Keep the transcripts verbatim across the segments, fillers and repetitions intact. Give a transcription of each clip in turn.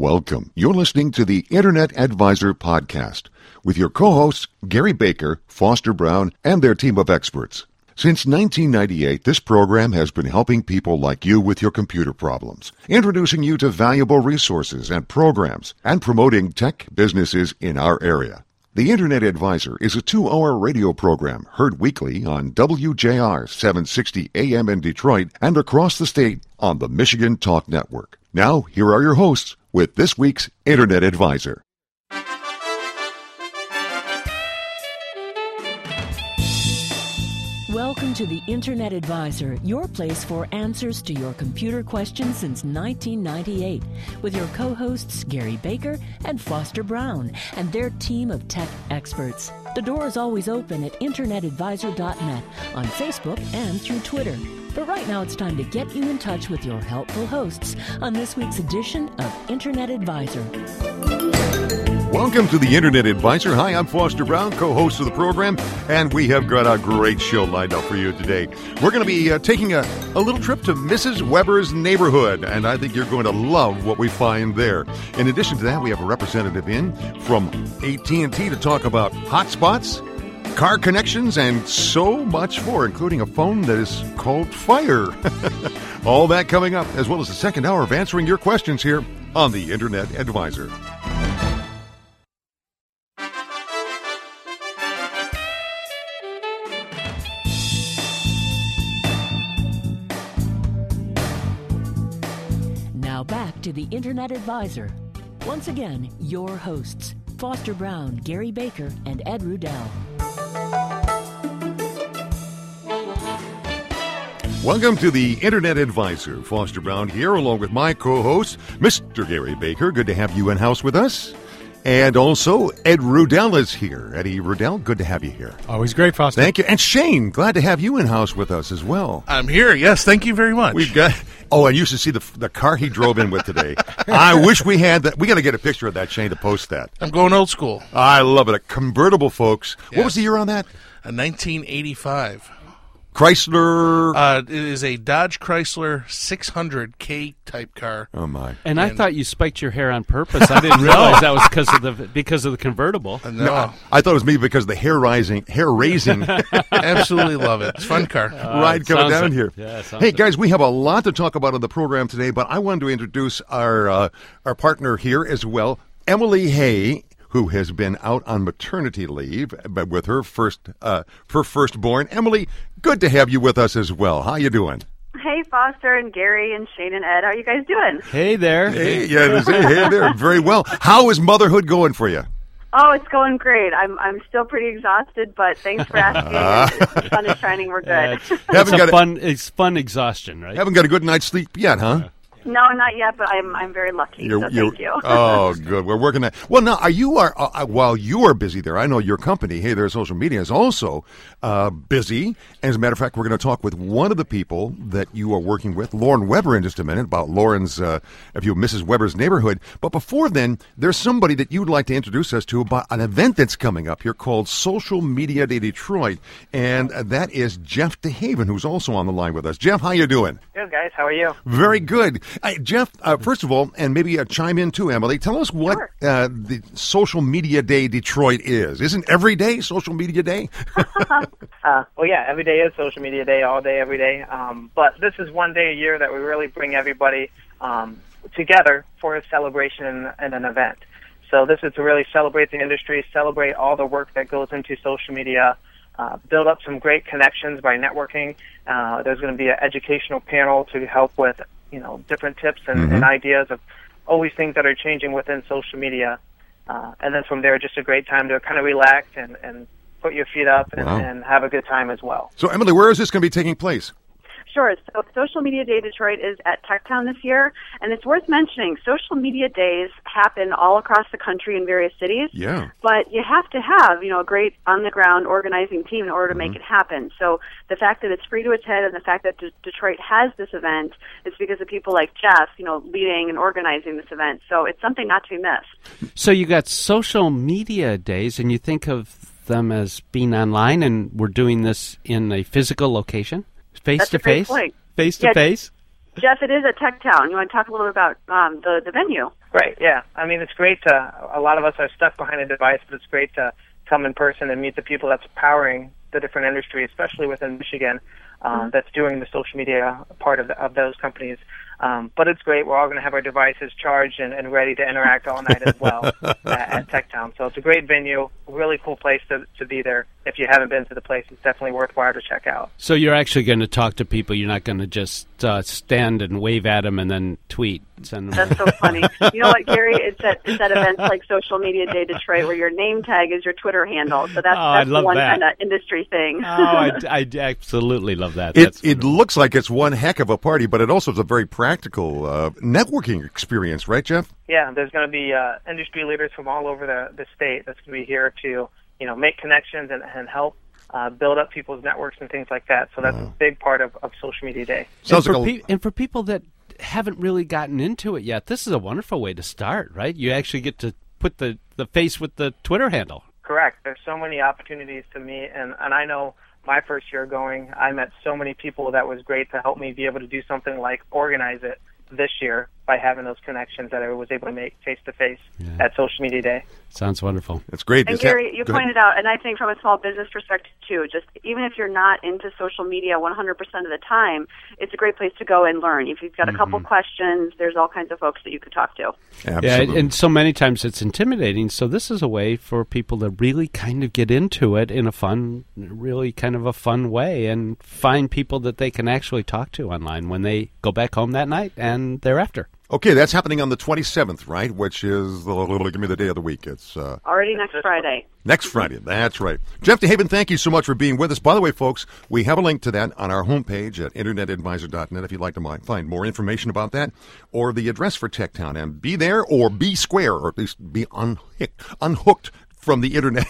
Welcome. You're listening to the Internet Advisor Podcast with your co-hosts Gary Baker, Foster Brown, and their team of experts. Since nineteen ninety-eight, this program has been helping people like you with your computer problems, introducing you to valuable resources and programs, and promoting tech businesses in our area. The Internet Advisor is a two-hour radio program heard weekly on W J R seven sixty A M in Detroit and across the state on the Michigan Talk Network. Now, here are your hosts with this week's Internet Advisor. Welcome to the Internet Advisor, your place for answers to your computer questions since nineteen ninety-eight, with your co-hosts Gary Baker and Foster Brown and their team of tech experts. The door is always open at internet advisor dot net, on Facebook and through Twitter. But right now it's time to get you in touch with your helpful hosts on this week's edition of Internet Advisor. Welcome to the Internet Advisor. Hi, I'm Foster Brown, co-host of the program, and we have got a great show lined up for you today. We're going to be uh, taking a, a little trip to Missus Weber's neighborhood, and I think you're going to love what we find there. In addition to that, we have a representative in from A T and T to talk about hotspots, car connections, and so much more, including a phone that is called Fire. All that coming up, as well as the second hour of answering your questions here on the Internet Advisor. Back to the Internet Advisor. Once again, your hosts, Foster Brown, Gary Baker, and Ed Rudell. Welcome to the Internet Advisor. Foster Brown here, along with my co-host, Mister Gary Baker. Good to have you in-house with us. And also, Ed Rudell is here. Eddie Rudell, good to have you here. Always great, Foster. Thank you. And Shane, glad to have you in-house with us as well. I'm here, yes. Thank you very much. We've got... Oh, and you should see the the car he drove in with today. I wish we had that. We got to get a picture of that, Shane, to post that. I'm going old school. I love it. A convertible, folks. Yes. What was the year on that? A nineteen eighty-five. Chrysler. Uh, it is a Dodge Chrysler six hundred K type car. Oh my! And, and I thought you spiked your hair on purpose. I didn't realize that was because of the because of the convertible. No, no I thought it was maybe because of the hair rising, hair raising. Absolutely love it. It's a fun car. Uh, Ride coming down it. here. Yeah, hey it. guys, we have a lot to talk about on the program today, but I wanted to introduce our uh, our partner here as well, Emily Hay, who has been out on maternity leave, but with her first uh, her firstborn. Emily, good to have you with us as well. How you doing? Hey, Foster and Gary and Shane and Ed. How are you guys doing? Hey there. Hey, yeah, hey, hey there. Very well. How is motherhood going for you? Oh, it's going great. I'm I'm still pretty exhausted, but thanks for asking. If the sun is shining, we're good. Yeah, it's it's a fun, it's fun exhaustion, right? Haven't got a good night's sleep yet, huh? Yeah. No, not yet, but I'm I'm very lucky. You're, so you're, thank you. Oh, good. We're working that. Well, now, are you are uh, while you are busy there? I know your company, Hey There Social Media, is also uh, busy. And as a matter of fact, we're going to talk with one of the people that you are working with, Lauren Weber, in just a minute about Lauren's, uh, if you Missus Weber's neighborhood. But before then, there's somebody that you'd like to introduce us to about an event that's coming up here called Social Media Day Detroit, and that is Jeff DeHaven, who's also on the line with us. Jeff, how you doing? Good, guys. How are you? Very good. Hey, Jeff. Uh, first of all, and maybe uh, chime in too, Emily, tell us what Sure. uh, the Social Media Day Detroit is. Isn't every day Social Media Day? uh, well, yeah, every day is Social Media Day, all day, every day. Um, but this is one day a year that we really bring everybody um, together for a celebration and, and an event. So this is to really celebrate the industry, celebrate all the work that goes into social media, uh, build up some great connections by networking. Uh, there's going to be an educational panel to help with you know, different tips and, mm-hmm. and ideas of always things that are changing within social media. Uh, and then from there, just a great time to kind of relax and, and put your feet up and, wow. and have a good time as well. So, Emily, where is this going to be taking place? Sure. So Social Media Day Detroit is at TechTown this year, and it's worth mentioning social media days happen all across the country in various cities. Yeah. But you have to have, you know, a great on-the-ground organizing team in order to mm-hmm. make it happen. So the fact that it's free to attend and the fact that D- Detroit has this event is because of people like Jeff, you know, leading and organizing this event. So it's something not to be missed. So you got social media days, and you think of them as being online, and we're doing this in a physical location? Face to face? Face to face? Jeff, it is at TechTown. You want to talk a little bit about um, the, the venue? Right, yeah. I mean, it's great to, a lot of us are stuck behind a device, but it's great to come in person and meet the people that's powering the different industry, especially within Michigan, um, mm-hmm. that's doing the social media part of, the, of those companies. Um, but it's great. We're all going to have our devices charged and, and ready to interact all night as well at, at TechTown. So it's a great venue, really cool place to, to be there. If you haven't been to the place, it's definitely worthwhile to check out. So you're actually going to talk to people. You're not going to just uh, stand and wave at them and then tweet. Send them. That's so funny. You know what, Gary? It's at, it's at events like Social Media Day Detroit where your name tag is your Twitter handle. So that's, oh, that's I love one that. kind of industry thing. oh, I, I absolutely love that. It, That's it looks like it's one heck of a party, but it also is a very practical uh, networking experience, right, Jeff? Yeah, there's going to be uh, industry leaders from all over the, the state that's going to be here to, you know, make connections and, and help uh, build up people's networks and things like that. So that's wow. a big part of, of Social Media Day. Sounds and, for like a... pe- and for people that haven't really gotten into it yet, this is a wonderful way to start, right? You actually get to put the, the face with the Twitter handle. Correct. There's so many opportunities to meet, and, and I know my first year going, I met so many people that was great to help me be able to do something like organize it this year by having those connections that I was able to make face-to-face yeah. at Social Media Day. Sounds wonderful. That's great. And Is Gary, that, you pointed out, and I think from a small business perspective too, just even if you're not into social media one hundred percent of the time, it's a great place to go and learn. If you've got mm-hmm. a couple questions, there's all kinds of folks that you could talk to. Absolutely. Yeah, and so many times it's intimidating, so this is a way for people to really kind of get into it in a fun, really kind of a fun way and find people that they can actually talk to online when they go back home that night and thereafter. Okay, that's happening on the twenty-seventh, right? Which is, the, give me the day of the week. It's uh, already next Friday. Next Friday, that's right. Jeff DeHaven, thank you so much for being with us. By the way, folks, we have a link to that on our homepage at internet advisor dot net if you'd like to find more information about that, or the address for TechTown. And be there or be square, or at least be unhooked, unhooked from the internet.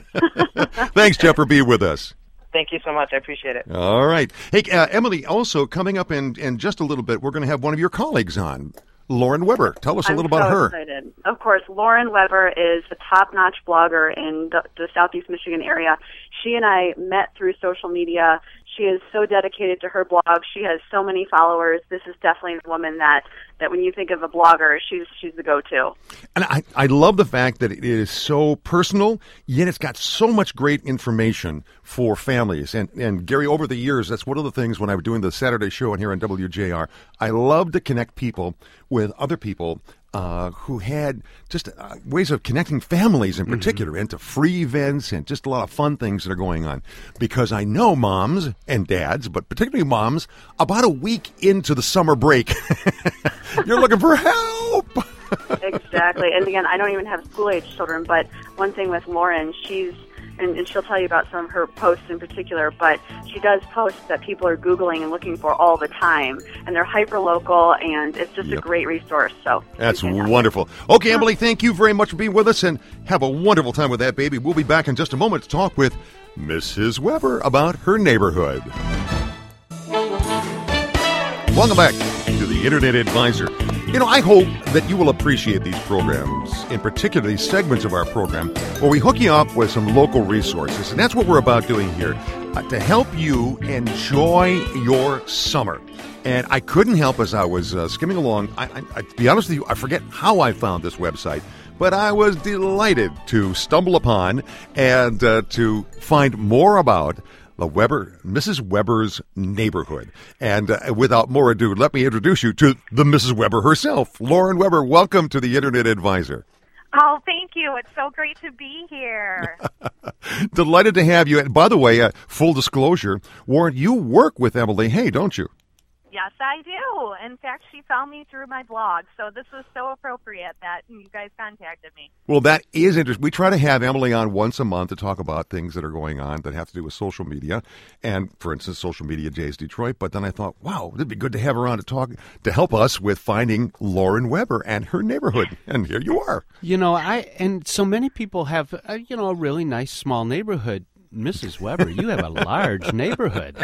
Thanks, Jeff, for being with us. Thank you so much. I appreciate it. All right. Hey, uh, Emily, also coming up in, in just a little bit, we're going to have one of your colleagues on, Lauren Weber. Tell us a I'm little about so her. Excited. Of course, Lauren Weber is a top-notch blogger in the, the Southeast Michigan area. She and I met through social media. She is so dedicated to her blog. She has so many followers. This is definitely a woman that, that when you think of a blogger, she's she's the go-to. And I, I love the fact that it is so personal, yet it's got so much great information for families. And, and Gary, over the years, that's one of the things when I was doing the Saturday show here on W J R, I love to connect people with other people Uh, who had just uh, ways of connecting families in particular, mm-hmm. into free events and just a lot of fun things that are going on. Because I know moms and dads, but particularly moms, about a week into the summer break, you're looking for help. Exactly. And again, I don't even have school-age children, but one thing with Lauren, she's And, and she'll tell you about some of her posts in particular, but she does posts that people are Googling and looking for all the time, and they're hyper-local, and it's just yep. a great resource. So That's wonderful. Okay, Emily, thank you very much for being with us, and have a wonderful time with that baby. We'll be back in just a moment to talk with Missus Weber about her neighborhood. Welcome back to the Internet Advisor. You know, I hope that you will appreciate these programs, in particular these segments of our program, where we hook you up with some local resources. And that's what we're about doing here, uh, to help you enjoy your summer. And I couldn't help as I was uh, skimming along. I, I, I, to be honest with you, I forget how I found this website, but I was delighted to stumble upon and uh, to find more about the Weber, Missus Weber's neighborhood. And uh, without more ado, let me introduce you to the Missus Weber herself. Lauren Weber, welcome to the Internet Advisor. Oh, thank you. It's so great to be here. Delighted to have you. And by the way, uh, full disclosure, Warren, you work with Emily Hay, don't you? Yes, I do. In fact, she found me through my blog, so this was so appropriate that you guys contacted me. Well, that is interesting. We try to have Emily on once a month to talk about things that are going on that have to do with social media, and, for instance, Social Media Days Detroit. But then I thought, wow, it'd be good to have her on to talk to help us with finding Lauren Weber and her neighborhood. And here you are. You know, I and so many people have, uh, you know, a really nice small neighborhood. Missus Weber, you have a large neighborhood.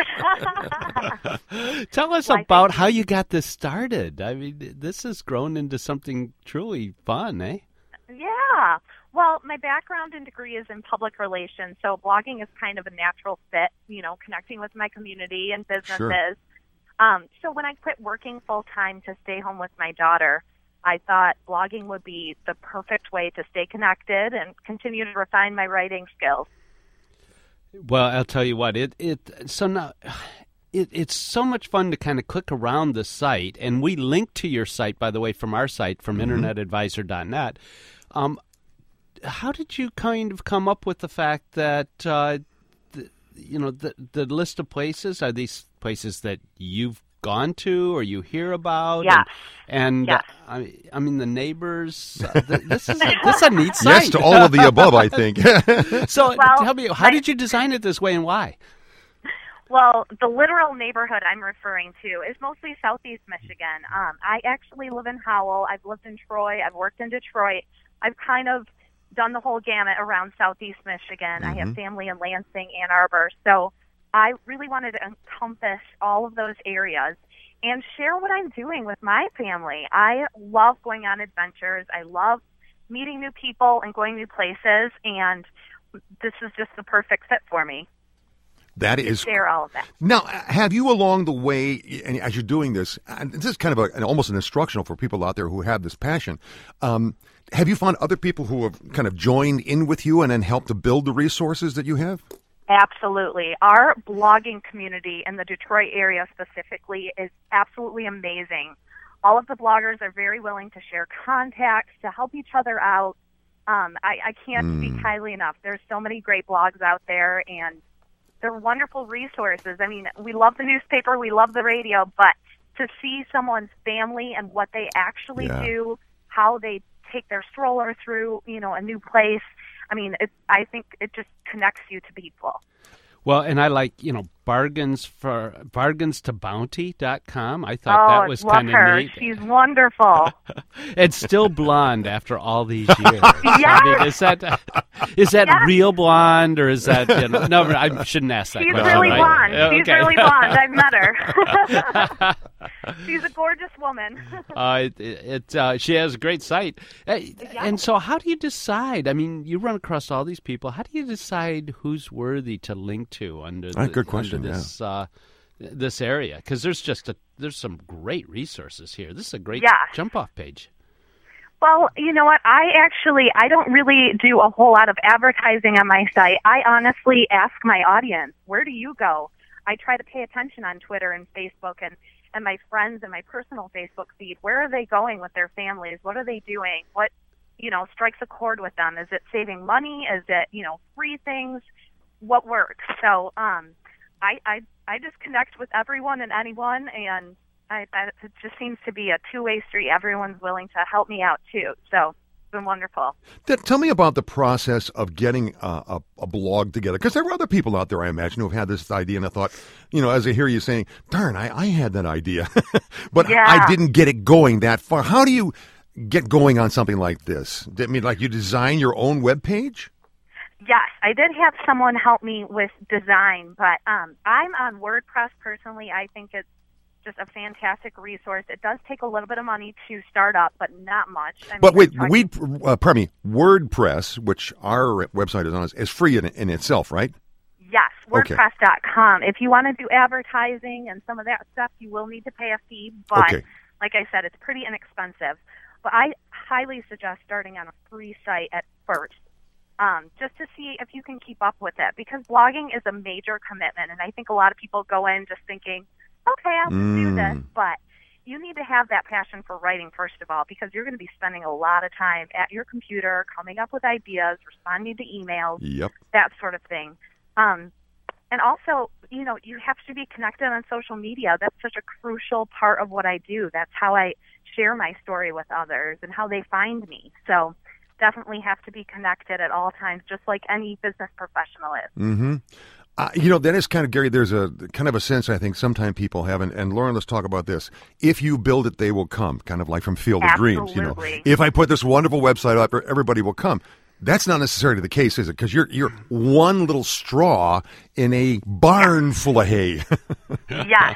Tell us about how you got this started. I mean, this has grown into something truly fun, eh? Yeah. Well, my background and degree is in public relations, so blogging is kind of a natural fit, you know, connecting with my community and businesses. Sure. Um, so when I quit working full-time to stay home with my daughter, I thought blogging would be the perfect way to stay connected and continue to refine my writing skills. Well, I'll tell you what, it it so now it it's so much fun to kind of click around the site, and we link to your site, by the way, from our site, from mm-hmm. internet advisor dot net. Um, how did you kind of come up with the fact that uh, the, you know the the list of places, are these places that you've gone to or you hear about? Yeah. And, and yes. uh, I, I mean, the neighbors, uh, th- this is a, this is a neat site. Yes to all of the above, I think. So well, tell me, how my, did you design it this way and why? Well, the literal neighborhood I'm referring to is mostly Southeast Michigan. Um, I actually live in Howell. I've lived in Troy. I've worked in Detroit. I've kind of done the whole gamut around Southeast Michigan. Mm-hmm. I have family in Lansing, Ann Arbor. So I really wanted to encompass all of those areas and share what I'm doing with my family. I love going on adventures. I love meeting new people and going new places, and this is just the perfect fit for me. That is share all of that. Now, have you along the way, and as you're doing this, and this is kind of a, an, almost an instructional for people out there who have this passion, um, have you found other people who have kind of joined in with you and then helped to build the resources that you have? Absolutely. Our blogging community in the Detroit area specifically is absolutely amazing. All of the bloggers are very willing to share contacts, to help each other out. Um, I, I can't mm. speak highly enough. There's so many great blogs out there, and they're wonderful resources. I mean, we love the newspaper, we love the radio, but to see someone's family and what they actually yeah. do, how they take their stroller through, you know, a new place, I mean, it, I think it just connects you to people. Well, and I like, you know, bargains for bargains to bounty dot com. I thought oh, that was kind of neat. She's wonderful. It's still blonde after all these years. Yes. I mean, is that is that yes. real blonde, or is that, you know, no, I shouldn't ask that She's question. really right? blonde. She's okay. really blonde. I've met her. She's a gorgeous woman. uh, it, it uh, she has a great site. Yes. And so how do you decide? I mean, you run across all these people. How do you decide who's worthy to link to under, the, good question, under this yeah. uh, this area? Because there's just a, there's some great resources here. This is a great yeah. jump-off page. Well, you know what? I actually, I don't really do a whole lot of advertising on my site. I honestly ask my audience, where do you go? I try to pay attention on Twitter and Facebook and, and my friends and my personal Facebook feed. Where are they going with their families? What are they doing? What, you know, strikes a chord with them? Is it saving money? Is it, you know, free things? What works? So um, I, I, I just connect with everyone and anyone, and I, I, it just seems to be a two-way street. Everyone's willing to help me out, too. So it's been wonderful. Tell me about the process of getting a, a, a blog together, because there were other people out there, I imagine, who have had this idea, and I thought, you know, as I hear you saying, darn, I, I had that idea, but yeah. I didn't get it going that far. How do you get going on something like this? I mean, like you design your own web page? Yes, I did have someone help me with design, but um, I'm on WordPress personally. I think it's just a fantastic resource. It does take a little bit of money to start up, but not much. I mean, but wait, talking- we, uh, pardon me, WordPress, which our website is on, is free in, in itself, right? Yes, WordPress dot com. If you want to do advertising and some of that stuff, you will need to pay a fee, but okay. like I said, it's pretty inexpensive. But I highly suggest starting on a free site at first. Um, just to see if you can keep up with it, because blogging is a major commitment, and I think a lot of people go in just thinking, okay, I'll just mm. do this, but you need to have that passion for writing, first of all, because you're going to be spending a lot of time at your computer, coming up with ideas, responding to emails, yep. that sort of thing. Um, and also, you know, you have to be connected on social media. That's such a crucial part of what I do. That's how I share my story with others and how they find me. So definitely have to be connected at all times, just like any business professional is. Mm-hmm. Uh, you know, that is kind of, Gary, there's a kind of a sense I think sometimes people have, and, and Lauren, let's talk about this. If you build it, they will come, kind of like from Field of Absolutely. Dreams. You know, if I put this wonderful website up, everybody will come. That's not necessarily the case, is it? Because you're, you're one little straw in a barn full of hay. Yes.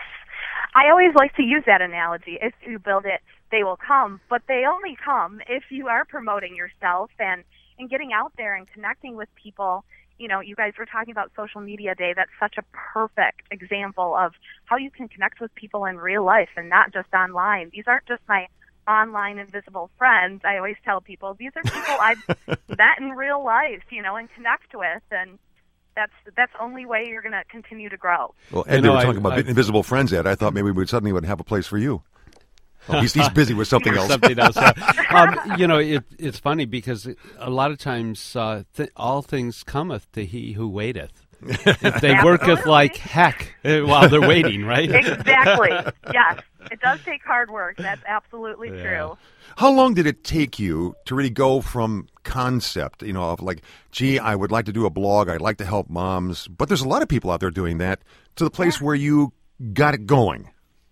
I always like to use that analogy. If you build it, they will come, but they only come if you are promoting yourself and, and getting out there and connecting with people. You know, you guys were talking about Social Media Day. That's such a perfect example of how you can connect with people in real life and not just online. These aren't just my online invisible friends. I always tell people these are people I've met in real life, you know, and connect with, and that's that's the only way you're going to continue to grow. Well, Ed, You they know, were I- talking about I- invisible friends, Ed. I thought maybe we suddenly would have a place for you. Oh, he's, he's busy with something else. Something else. yeah. um, you know, it, it's funny because a lot of times uh, th- all things cometh to he who waiteth. If they worketh like heck uh, while they're waiting, right? Exactly. Yes, it does take hard work. That's absolutely Yeah. true. How long did it take you to really go from concept, you know, of like, gee, I would like to do a blog, I'd like to help moms, but there's a lot of people out there doing that, to the place where you got it going?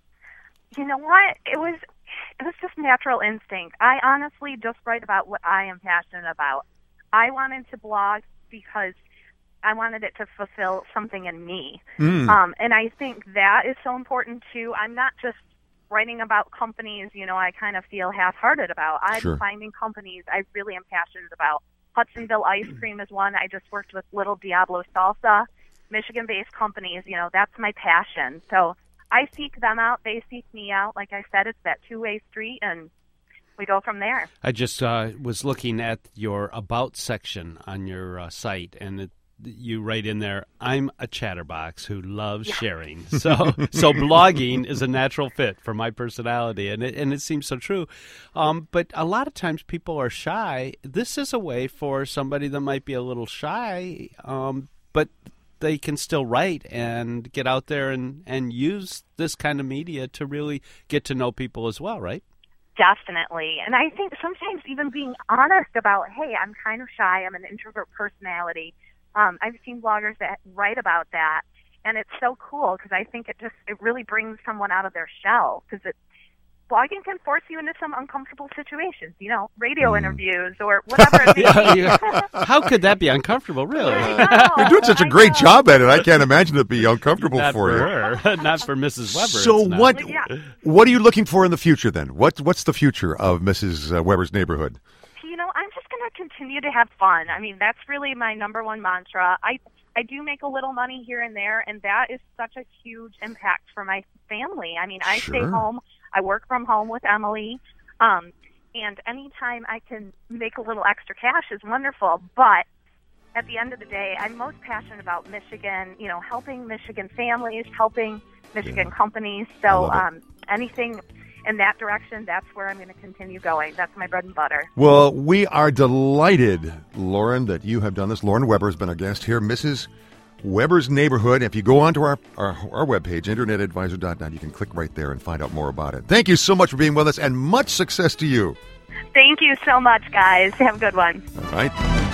You know what? It was it was just natural instinct. I honestly just write about what I am passionate about. I wanted to blog because I wanted it to fulfill something in me. Mm. Um, and I think that is so important too. I'm not just writing about companies, you know, I kind of feel half-hearted about. I'm Sure. finding companies I really am passionate about. Hudsonville Ice Cream is one. I just worked with Little Diablo Salsa, Michigan-based companies. You know, that's my passion. So I seek them out. They seek me out. Like I said, it's that two-way street, and we go from there. I just uh, was looking at your About section on your uh, site, and it, you write in there, I'm a chatterbox who loves sharing. So so blogging is a natural fit for my personality, and it, and it seems so true. Um, but a lot of times people are shy. This is a way for somebody that might be a little shy, um, but they can still write and get out there and, and use this kind of media to really get to know people as well, right? Definitely. And I think sometimes even being honest about, hey, I'm kind of shy, I'm an introvert personality. Um, I've seen bloggers that write about that, and it's so cool because I think it just it really brings someone out of their shell, because it blogging can force you into some uncomfortable situations, you know, radio interviews or whatever it may Yeah, be. yeah. How could that be uncomfortable, really? I know, You're doing such a I great know. job at it. I can't imagine it be uncomfortable Not for for you. her, not for Missus Weber. So it's not. what? But yeah. What are you looking for in the future then? What What's the future of Missus Weber's Neighborhood? You know, I'm just going to continue to have fun. I mean, that's really my number one mantra. I I do make a little money here and there, and that is such a huge impact for my family. I mean, I stay Sure. home. I work from home with Emily, um, and anytime I can make a little extra cash is wonderful. But at the end of the day, I'm most passionate about Michigan, you know, helping Michigan families, helping Michigan Yeah. companies. I So love it. um, anything in that direction, that's where I'm going to continue going. That's my bread and butter. Well, we are delighted, Lauren, that you have done this. Lauren Weber has been a guest here. Missus Weber's Neighborhood. If you go onto our, our, our webpage, internet advisor dot net, you can click right there and find out more about it. Thank you so much for being with us, and much success to you. Thank you so much, guys. Have a good one. All right.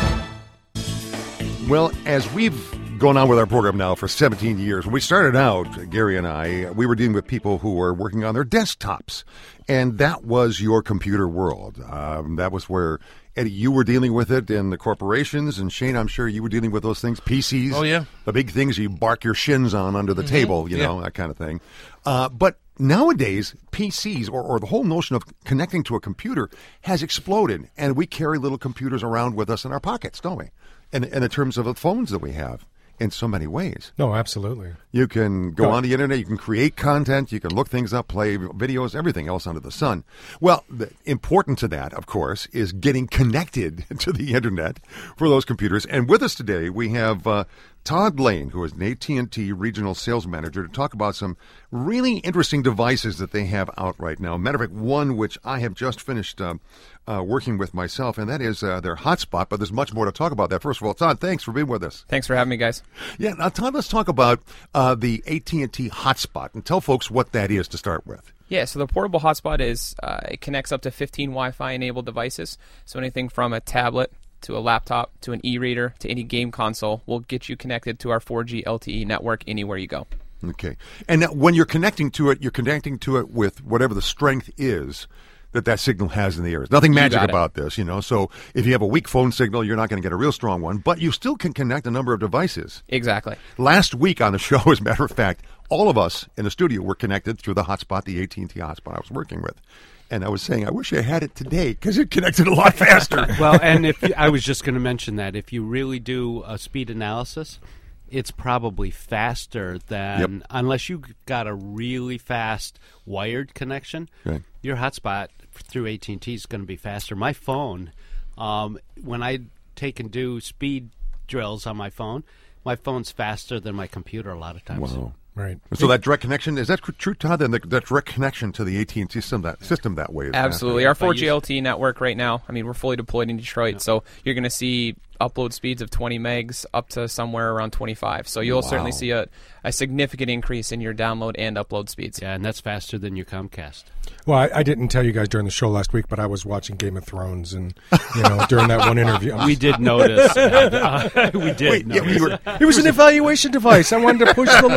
Well, as we've gone on with our program now for seventeen years, when we started out, Gary and I, we were dealing with people who were working on their desktops. And that was your computer world. Um, that was where, Eddie, you were dealing with it in the corporations. And Shane, I'm sure you were dealing with those things, P Cs. Oh, yeah. The big things you bark your shins on under the table, you Yeah. know, that kind of thing. Uh, but nowadays, P Cs, or, or the whole notion of connecting to a computer, has exploded. And we carry little computers around with us in our pockets, don't we? And, and in terms of the phones that we have, in so many ways. No, absolutely. You can go Go- on the internet, you can create content, you can look things up, play videos, everything else under the sun. Well, the, important to that, of course, is getting connected to the internet for those computers. And with us today, we have uh, Todd Lane, who is an A T and T regional sales manager, to talk about some really interesting devices that they have out right now. Matter of fact, one which I have just finished uh, uh, working with myself, and that is uh, their hotspot, but there's much more to talk about that. First of all, Todd, thanks for being with us. Thanks for having me, guys. Yeah, now Todd, let's talk about uh, the A T and T hotspot and tell folks what that is to start with. Yeah, so the portable hotspot is uh, it connects up to fifteen Wi-Fi enabled devices. So anything from a tablet to a laptop to an e-reader to any game console will get you connected to our four G L T E network anywhere you go. Okay. And now when you're connecting to it, you're connecting to it with whatever the strength is that that signal has in the air. There's nothing magic got it. about this, you know. So if you have a weak phone signal, you're not going to get a real strong one, but you still can connect a number of devices. Exactly. Last week on the show, as a matter of fact, all of us in the studio were connected through the hotspot, the A T and T hotspot I was working with. And I was saying, I wish I had it today because it connected a lot faster. Well, and if you, I was just going to mention that if you really do a speed analysis, it's probably faster than Yep. unless you got a really fast wired connection. Right. Your hotspot through A T and T is going to be faster. My phone, um, when I take and do speed drills on my phone, my phone's faster than my computer a lot of times. Wow. Right. So that direct connection, is that true, Todd? Then the, that direct connection to the A T and T system that, system that way is Absolutely. faster. Our four G L T E network right now, I mean, we're fully deployed in Detroit, yeah. so you're going to see upload speeds of twenty megs up to somewhere around twenty-five. So you'll Wow. certainly see a, a significant increase in your download and upload speeds. Yeah, and that's faster than your Comcast. Well, I, I didn't tell you guys during the show last week, but I was watching Game of Thrones, and you know, during that one interview, we did notice. uh, we did. Wait, notice. Yeah, we were, it was an evaluation device. I wanted to push the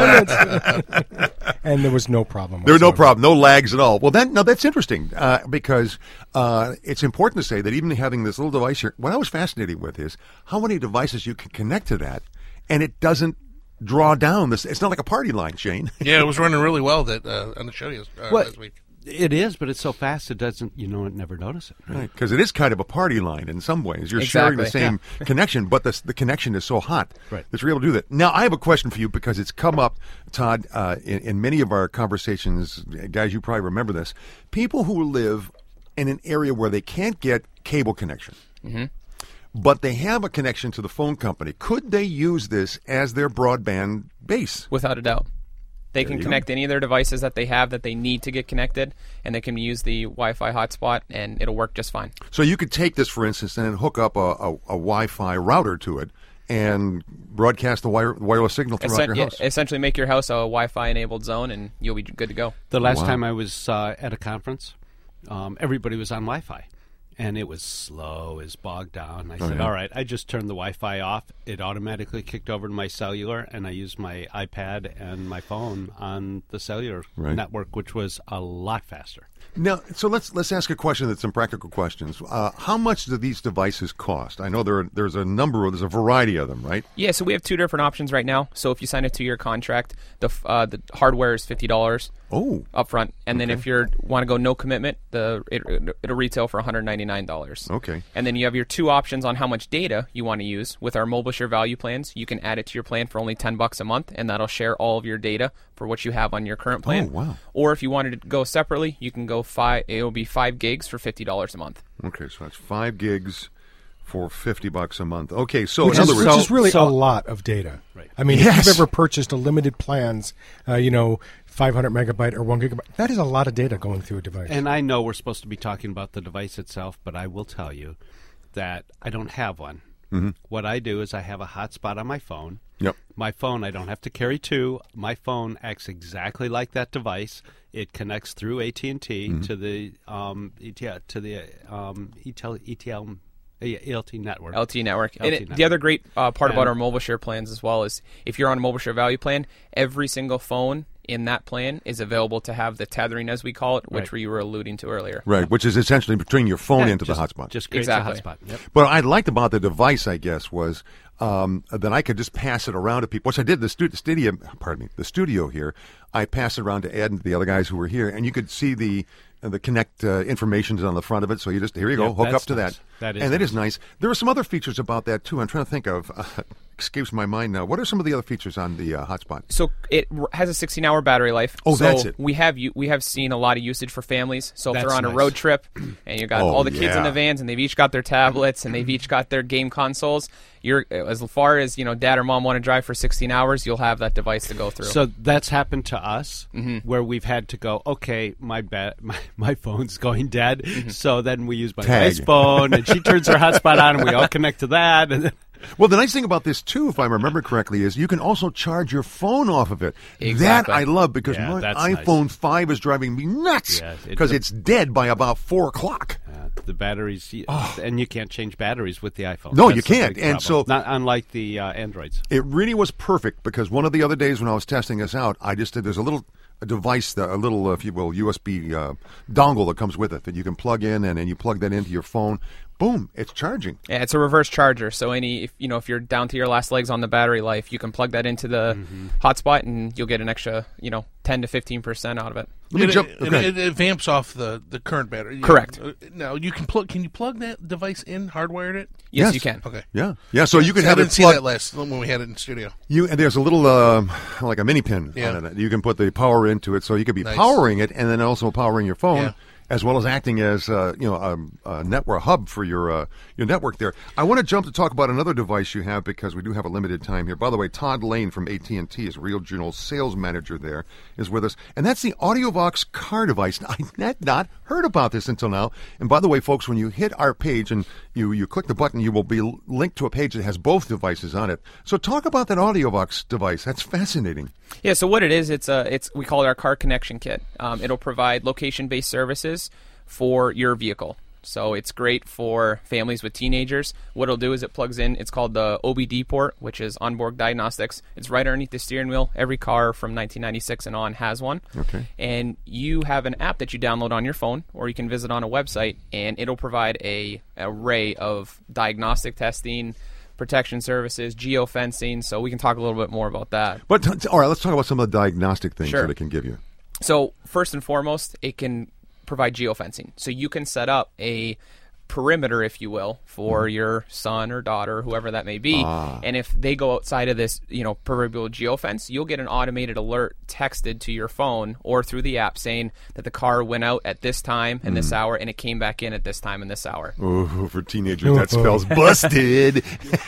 limits, and there was no problem. There was no whatsoever. problem, no lags at all. Well, that no, that's interesting uh, because uh, it's important to say that even having this little device here, what I was fascinated with is how many devices you can connect to that, and it doesn't draw down this. It's not like a party line, Shane. Yeah, it was running really well that uh, on the show yes, uh, Well, last week. It is, but it's so fast it doesn't. You know, it never notice it. Right, because it is kind of a party line in some ways. You're sharing the Exactly, same connection, but the, the connection is so hot Right. that you're able to do that. Now, I have a question for you because it's come up, Todd, uh, in, in many of our conversations. Guys, you probably remember this. People who live in an area where they can't get cable connection, Mm-hmm. but they have a connection to the phone company, could they use this as their broadband base? Without a doubt. They There can you connect go. any of their devices that they have that they need to get connected, and they can use the Wi-Fi hotspot, and it'll work just fine. So you could take this, for instance, and then hook up a, a, a Wi-Fi router to it and broadcast the wire, wireless signal throughout Essen- your yeah, house. essentially make your house a Wi-Fi enabled zone, and you'll be good to go. The last Wow. time I was uh, at a conference, um, everybody was on Wi-Fi, and it was slow as bogged down. I Oh, said, yeah. all right, I just turned the Wi-Fi off. It automatically kicked over to my cellular, and I used my iPad and my phone on the cellular Right. network, which was a lot faster. Now, so let's let's ask a question that's some practical questions. Uh, how much do these devices cost? I know there are, there's a number of, there's a variety of them, right? Yeah, so we have two different options right now. So if you sign a two-year contract, the f- uh, the hardware is fifty dollars Oh, upfront, and then Okay. if you want to go no commitment, the it, it'll retail for one hundred ninety-nine dollars. okay. And then you have your two options on how much data you want to use. With our mobile share value plans, you can add it to your plan for only ten bucks a month, and that'll share all of your data for what you have on your current plan. Oh, wow. Or if you wanted to go separately, you can go five. It'll be five gigs for fifty dollars a month. Okay, so that's five gigs for fifty bucks a month. Okay, so Which in is, other which words, is really so- a lot of data. Right. I mean, Yes. if you've ever purchased a limited plans, uh, you know, five hundred megabyte or one gigabyte, that is a lot of data going through a device. And I know we're supposed to be talking about the device itself, but I will tell you that I don't have one. Mm-hmm. What I do is I have a hotspot on my phone. Yep. My phone, I don't have to carry two. My phone acts exactly like that device. It connects through A T and T Mm-hmm. to the um, E T L, to the um, E T L, E T L, E L T network. L T E network. L T and it, network. the other great uh, part about And- our mobile share plans as well is if you're on a mobile share value plan, every single phone in that plan is available to have the tethering, as we call it, which Right. we were alluding to earlier. right, which is essentially putting your phone Yeah, into just, the hotspot. Just creates Exactly. a hotspot. Yep. What I liked about the device, I guess, was um, that I could just pass it around to people, which I did in the stu- studio. Pardon me, the studio here. I passed it around to Ed and the other guys who were here, and you could see the uh, the Connect uh, information's on the front of it. So you just here you go, Yeah, hook up that's to nice. that. That is and that nice. is nice. There are some other features about that too. I'm trying to think of. Uh, escapes my mind now. What are some of the other features on the uh, hotspot? So it r- has a sixteen-hour battery life. Oh, so that's it. We have you. We have seen a lot of usage for families. So if That's they're on a nice. road trip and you got Oh, all the kids yeah. in the vans and they've each got their tablets and they've each got their game consoles, you're as far as you know, dad or mom want to drive for sixteen hours, you'll have that device to go through. So that's happened to us, Mm-hmm. where we've had to go. Okay, my ba- my, my phone's going dead. Mm-hmm. So then we use my Tag. wife's phone, and she turns her hotspot on, and we all connect to that. And then, Well, the nice thing about this too, if I remember correctly, is you can also charge your phone off of it. Exactly. That I love because Yeah, my that's nice. iPhone five is driving me nuts Yeah, it- because it's dead by about four o'clock. uh, the batteries, and you can't change batteries with the iPhone. Oh. No, That's you the can't. big And problem. so- not unlike the uh, Androids. It really was perfect because one of the other days when I was testing this out, I just did. There's a little a device, that, a little, uh, if you will, U S B uh, dongle that comes with it that you can plug in, and then you plug that into your phone. Boom! It's charging. Yeah, it's a reverse charger. So any, if, you know, if you're down to your last legs on the battery life, you can plug that into the Mm-hmm. hotspot, and you'll get an extra, you know, ten to fifteen percent out of it. Let me It, jump. it, okay. it, it vamps off the, the current battery. You Correct. know, uh, now you can plug. Can you plug that device in, hardwired it? Yes, Yes. you can. Okay. Yeah, yeah. So you can I have didn't it see plugged. that last when we had it in studio. You and there's a little uh, like a mini pin Yeah. on it. You can put the power into it, so you could be Nice. powering it and then also powering your phone. Yeah. as well as acting as uh, you know a, a network hub for your uh, your network there. I want to jump to talk about another device you have because we do have a limited time here. By the way, Todd Lane from A T and T is regional sales manager there, is with us, and that's the AudioVox car device. I had not heard about this until now. And by the way, folks, when you hit our page and you you click the button, you will be linked to a page that has both devices on it. So talk about that AudioVox device. That's fascinating. Yeah, so what it is, it's a, it's we call it our car connection kit. Um, it'll provide location-based services for your vehicle. So it's great for families with teenagers. What it'll do is it plugs in, it's called the O B D port, which is onboard diagnostics. It's right underneath the steering wheel. Every car from nineteen ninety-six and on has one. Okay. And you have an app that you download on your phone, or you can visit on a website, and it'll provide a array of diagnostic testing, protection services, geofencing, so we can talk a little bit more about that. But t- all right, let's talk about some of the diagnostic things Sure. that it can give you. So first and foremost, it can provide geofencing. So you can set up a perimeter, if you will, for mm. your son or daughter, whoever that may be. Ah. And if they go outside of this, you know, proverbial geofence, you'll get an automated alert texted to your phone or through the app saying that the car went out at this time and mm. this hour, and it came back in at this time and this hour. Oh, for teenagers, that spells busted.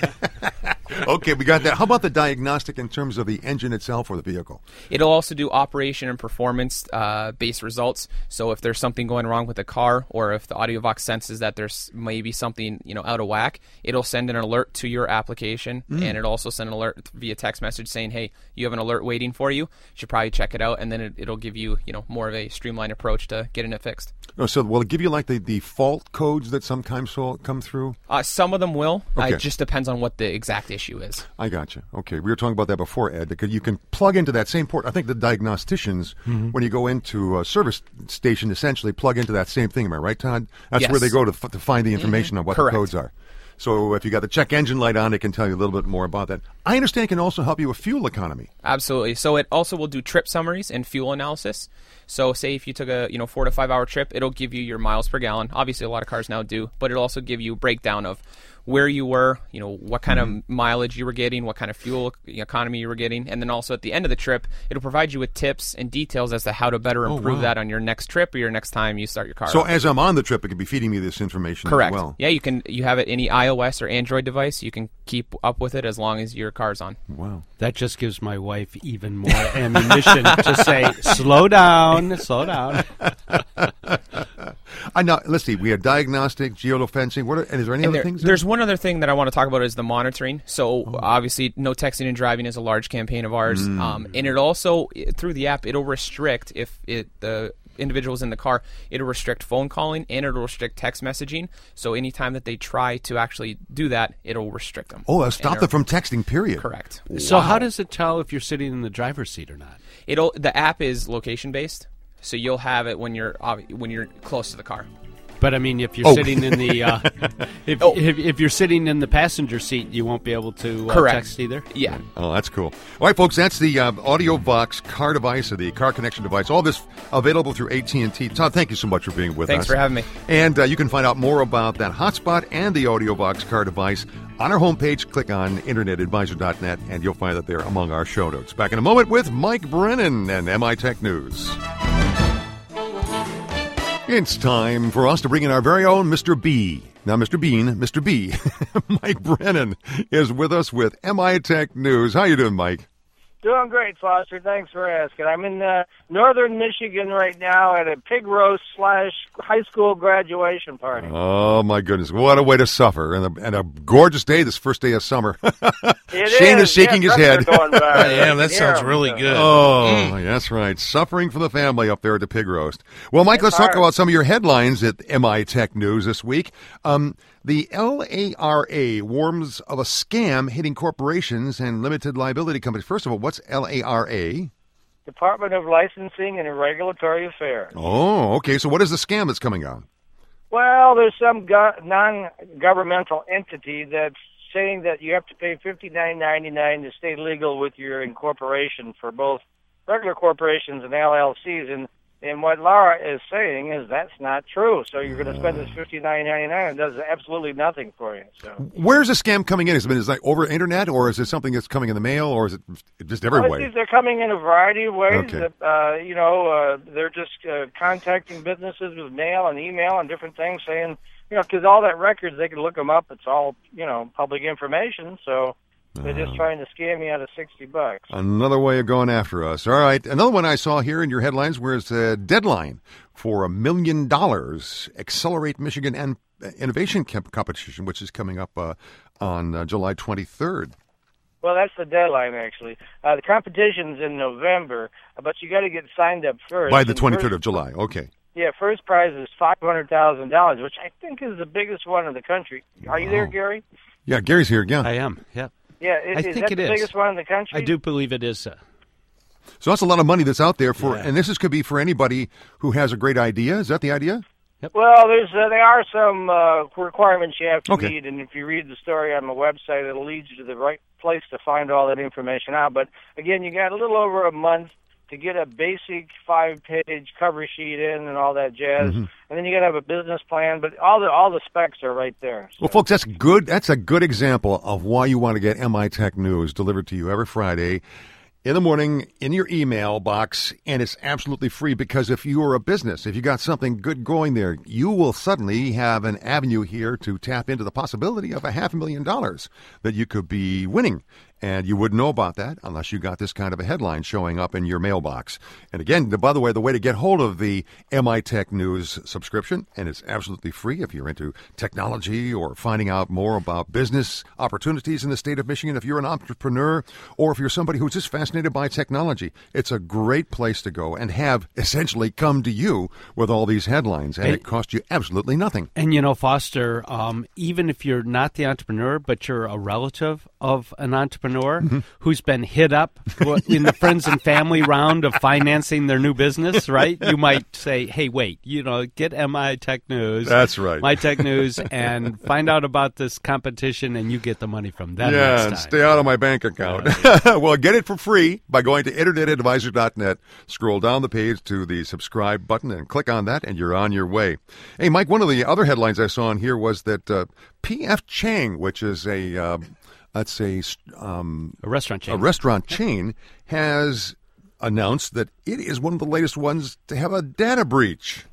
Okay, we got that. How about the diagnostic in terms of the engine itself or the vehicle? It'll also do operation and performance uh, based results. So if there's something going wrong with the car, or if the AudioVox senses that there's maybe something, you know, out of whack, it'll send an alert to your application, mm. and it'll also send an alert via text message saying, "Hey, you have an alert waiting for you. You should probably check it out," and then it, it'll give you, you know, more of a streamlined approach to getting it fixed. Oh, so will it give you like the, the fault codes that sometimes will come through? Uh, some of them will. Okay. Uh, it just depends on what the exact issue is. I got you. Okay, we were talking about that before, Ed, because you can plug into that same port. I think the diagnosticians, mm-hmm. when you go into a service station, essentially plug into that same thing. Am I right, Todd? That's yes. where they go to, f- to find the information mm-hmm. on what Correct. the codes are. So if you got the check engine light on, it can tell you a little bit more about that. I understand it can also help you with fuel economy. Absolutely. So it also will do trip summaries and fuel analysis. So say if you took a you know four to five hour trip, it'll give you your miles per gallon. Obviously, a lot of cars now do, but it'll also give you a breakdown of where you were, you know, what kind mm-hmm. of mileage you were getting, what kind of fuel economy you were getting, and then also at the end of the trip, it'll provide you with tips and details as to how to better improve oh, wow. that on your next trip or your next time you start your car. So up. as I'm on the trip, it could be feeding me this information Correct. as well. Yeah, you can. You have it any iOS or Android device. You can keep up with it as long as your car's on. Wow. That just gives my wife even more ammunition to say, slow down, slow down. I know. Let's see. We have diagnostic, geofencing. What are, and is there any and other there, things? There's one other thing that I want to talk about is the monitoring. So oh. obviously, no texting and driving is a large campaign of ours, mm. um, and it also through the app it'll restrict if it the individuals in the car. It'll restrict phone calling and it'll restrict text messaging. So anytime that they try to actually do that, it'll restrict them. Oh, it'll stop them from texting. Period. Correct. So wow. how does it tell if you're sitting in the driver's seat or not? It'll the app is location based, so you'll have it when you're when you're close to the car. But I mean, if you're oh. sitting in the uh, if, oh. if if you're sitting in the passenger seat, you won't be able to uh, Correct. text either. Yeah. Oh, that's cool. All right, folks, that's the uh, AudioVox car device, or the car connection device. All this available through A T and T. Todd, thank you so much for being with Thanks us. Thanks for having me. And uh, you can find out more about that hotspot and the AudioVox car device on our homepage. Click on internet advisor dot net, and you'll find it there among our show notes. Back in a moment with Mike Brennan and M I Tech News. It's time for us to bring in our very own Mister B. Now, Mister Bean, Mister B, Mike Brennan is with us with M I Tech News. How you doing, Mike? Doing great, Foster. Thanks for asking. I'm in uh, northern Michigan right now at a pig roast slash high school graduation party. Oh, my goodness. What a way to suffer. And a, and a gorgeous day, this first day of summer. It Shane is, is shaking yeah, his head. Yeah, that sounds really good. Oh, mm. that's right. Suffering for the family up there at the pig roast. Well, Mike, it's let's hard. talk about some of your headlines at M I Tech News this week. Um, the L A R A warns of a scam hitting corporations and limited liability companies. First of all, what's L A R A? Department of Licensing and Regulatory Affairs. Oh, okay. So what is the scam that's coming out? Well, there's some go- non-governmental entity that's saying that you have to pay fifty-nine ninety-nine to stay legal with your incorporation for both regular corporations and L L Cs. And And what Laura is saying is that's not true. So you're going to spend this fifty-nine ninety-nine and it does absolutely nothing for you. So where's the scam coming in? Is it, is it like over internet, or is it something that's coming in the mail, or is it just every well, way? They're coming in a variety of ways. Okay. That, uh, you know, uh, they're just uh, contacting businesses with mail and email and different things saying, you know, because all that records, they can look them up. It's all, you know, public information. So they're just trying to scam you out of sixty bucks. Another way of going after us. All right. Another one I saw here in your headlines was a deadline for a million dollars Accelerate Michigan and Innovation Competition, which is coming up uh, on uh, July twenty-third. Well, that's the deadline, actually. Uh, the competition's in November, but you got to get signed up first. By the And twenty-third first- of July. Okay. Yeah, first prize is five hundred thousand dollars, which I think is the biggest one in the country. Are you there, Wow. Gary? Yeah, Gary's here. Yeah. I am, yeah. Yeah, is, I is think that it the is. biggest one in the country? I do believe it is, sir. So that's a lot of money that's out there for, Yeah. and this is could be for anybody who has a great idea. Is that the idea? Well, there's uh, there are some uh, requirements you have to Okay. meet, and if you read the story on the website, it'll lead you to the right place to find all that information out. But again, you got a little over a month to get a basic five-page cover sheet in and all that jazz, Mm-hmm. and then you got to have a business plan. But all the all the specs are right there. Well, folks, that's good. That's a good example of why you want to get M I Tech News delivered to you every Friday in the morning in your email box, and it's absolutely free because if you are a business, if you got something good going there, you will suddenly have an avenue here to tap into the possibility of a half a million dollars that you could be winning. And you wouldn't know about that unless you got this kind of a headline showing up in your mailbox. And again, the, by the way, the way to get hold of the M I Tech News subscription, and it's absolutely free if you're into technology or finding out more about business opportunities in the state of Michigan, if you're an entrepreneur or if you're somebody who's just fascinated by technology, it's a great place to go and have essentially come to you with all these headlines, and And- it costs you absolutely nothing. And, you know, Foster, um, even if you're not the entrepreneur, but you're a relative of an entrepreneur Mm-hmm. who's been hit up in the friends and family round of financing their new business, right? You might say, hey, wait, you know, get M I Tech News. That's right. My Tech News, and find out about this competition, and you get the money from them Yeah, next and time. stay out of my bank account. Well, get it for free by going to internet advisor dot net. Scroll down the page to the subscribe button and click on that, and you're on your way. Hey, Mike, one of the other headlines I saw in here was that uh, P F. Chang, which is a, uh, let's say, um, A restaurant chain. a restaurant chain, has announced that it is one of the latest ones to have a data breach.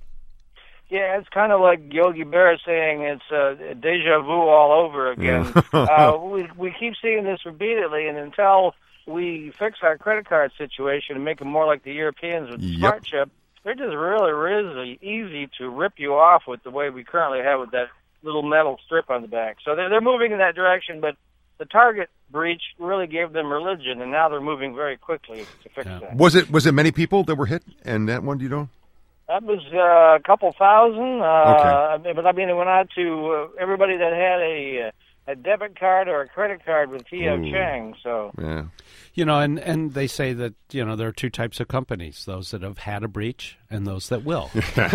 Yeah, it's kind of like Yogi Berra saying it's uh, deja vu all over again. uh, we we keep seeing this repeatedly, and until we fix our credit card situation and make them more like the Europeans with the Yep. smart chip, they're just really, really easy to rip you off with the way we currently have with that little metal strip on the back. So they're, they're moving in that direction, but the Target breach really gave them religion, and now they're moving very quickly to fix Yeah. that. Was it was it many people that were hit? And that one, do you know? That was uh, a couple thousand. Uh, But I mean, it went out to uh, everybody that had a a debit card or a credit card with P F. Ooh. Chang. So Yeah. You know, and, and they say that, you know, there are two types of companies, those that have had a breach and those that will.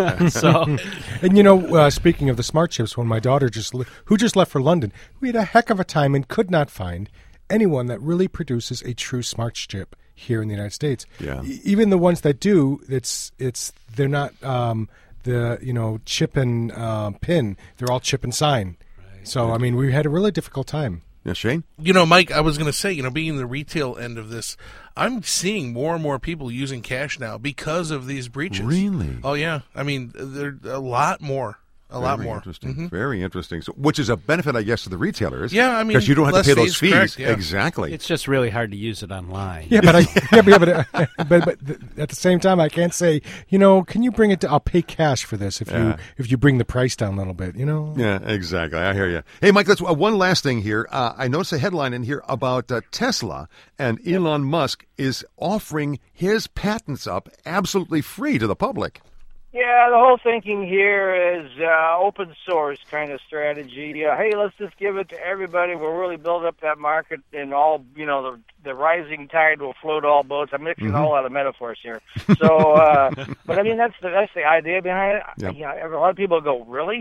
So, And you know, uh, speaking of the smart chips, when my daughter just li- who just left for London, we had a heck of a time and could not find anyone that really produces a true smart chip here in the United States. Yeah. E- even the ones that do, it's it's they're not um, the you know chip and uh, pin. They're all chip and sign. So I mean, we had a really difficult time. Yeah, Shane? You know, Mike, I was going to say, you know, being the retail end of this, I'm seeing more and more people using cash now because of these breaches. Really? Oh, yeah. I mean, there a lot more. A lot Very more. interesting. Mhm. Very interesting. So, which is a benefit, I guess, to the retailers. Yeah, I mean, because you don't have less to pay those fees, fees. correct, yeah. Exactly. it's just really hard to use it online. Yeah, but I yeah, but, yeah, but, uh, but but th- at the same time, I can't say, you know, can you bring it to? I'll pay cash for this if Yeah. you if you bring the price down a little bit. You know. Yeah, exactly. I hear you. Hey, Mike, let's uh, one last thing here. Uh, I noticed a headline in here about uh, Tesla, and Elon Musk is offering his patents up absolutely free to the public. yeah, the whole thinking here is uh, open source kind of strategy. Uh, hey, let's just give it to everybody. We'll really build up that market, and all you know, the the rising tide will float all boats. I'm mixing Mm-hmm. a whole lot of metaphors here. So, uh, but I mean, that's the that's the idea behind it. Yep. Yeah, a lot of people go, really?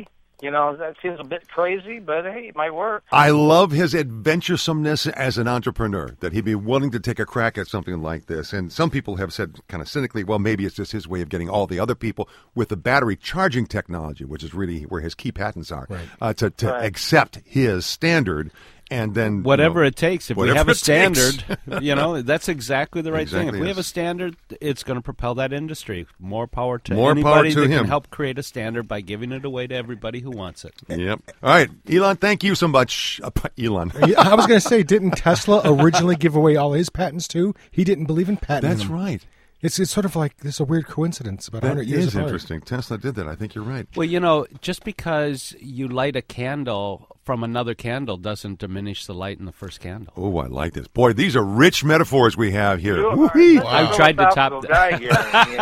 You know, that seems a bit crazy, but hey, it might work. I love his adventuresomeness as an entrepreneur, that he'd be willing to take a crack at something like this. And some people have said kind of cynically, well, maybe it's just his way of getting all the other people with the battery charging technology, which is really where his key patents are, right. uh, to, to Right. accept his standard. And then whatever you know, it takes. If we whatever have a it takes. standard, you know, that's exactly the right Exactly, thing. If we yes. have a standard, it's going to propel that industry. More power to More anybody power to that him. can help create a standard by giving it away to everybody who wants it. Yep. All right, Elon, thank you so much. Uh, Elon. Yeah, I was going to say, didn't Tesla originally give away all his patents too? He didn't believe in patenting That's them. right. It's it's sort of like this is a weird coincidence about That one hundred years is apart. interesting. Tesla did that. I think you're right. Well, you know, just because you light a candle from another candle doesn't diminish the light in the first candle. Oh, I like this. Boy, these are rich metaphors we have here. You are Woo-wee. a I've tried to top philosophical guy here, you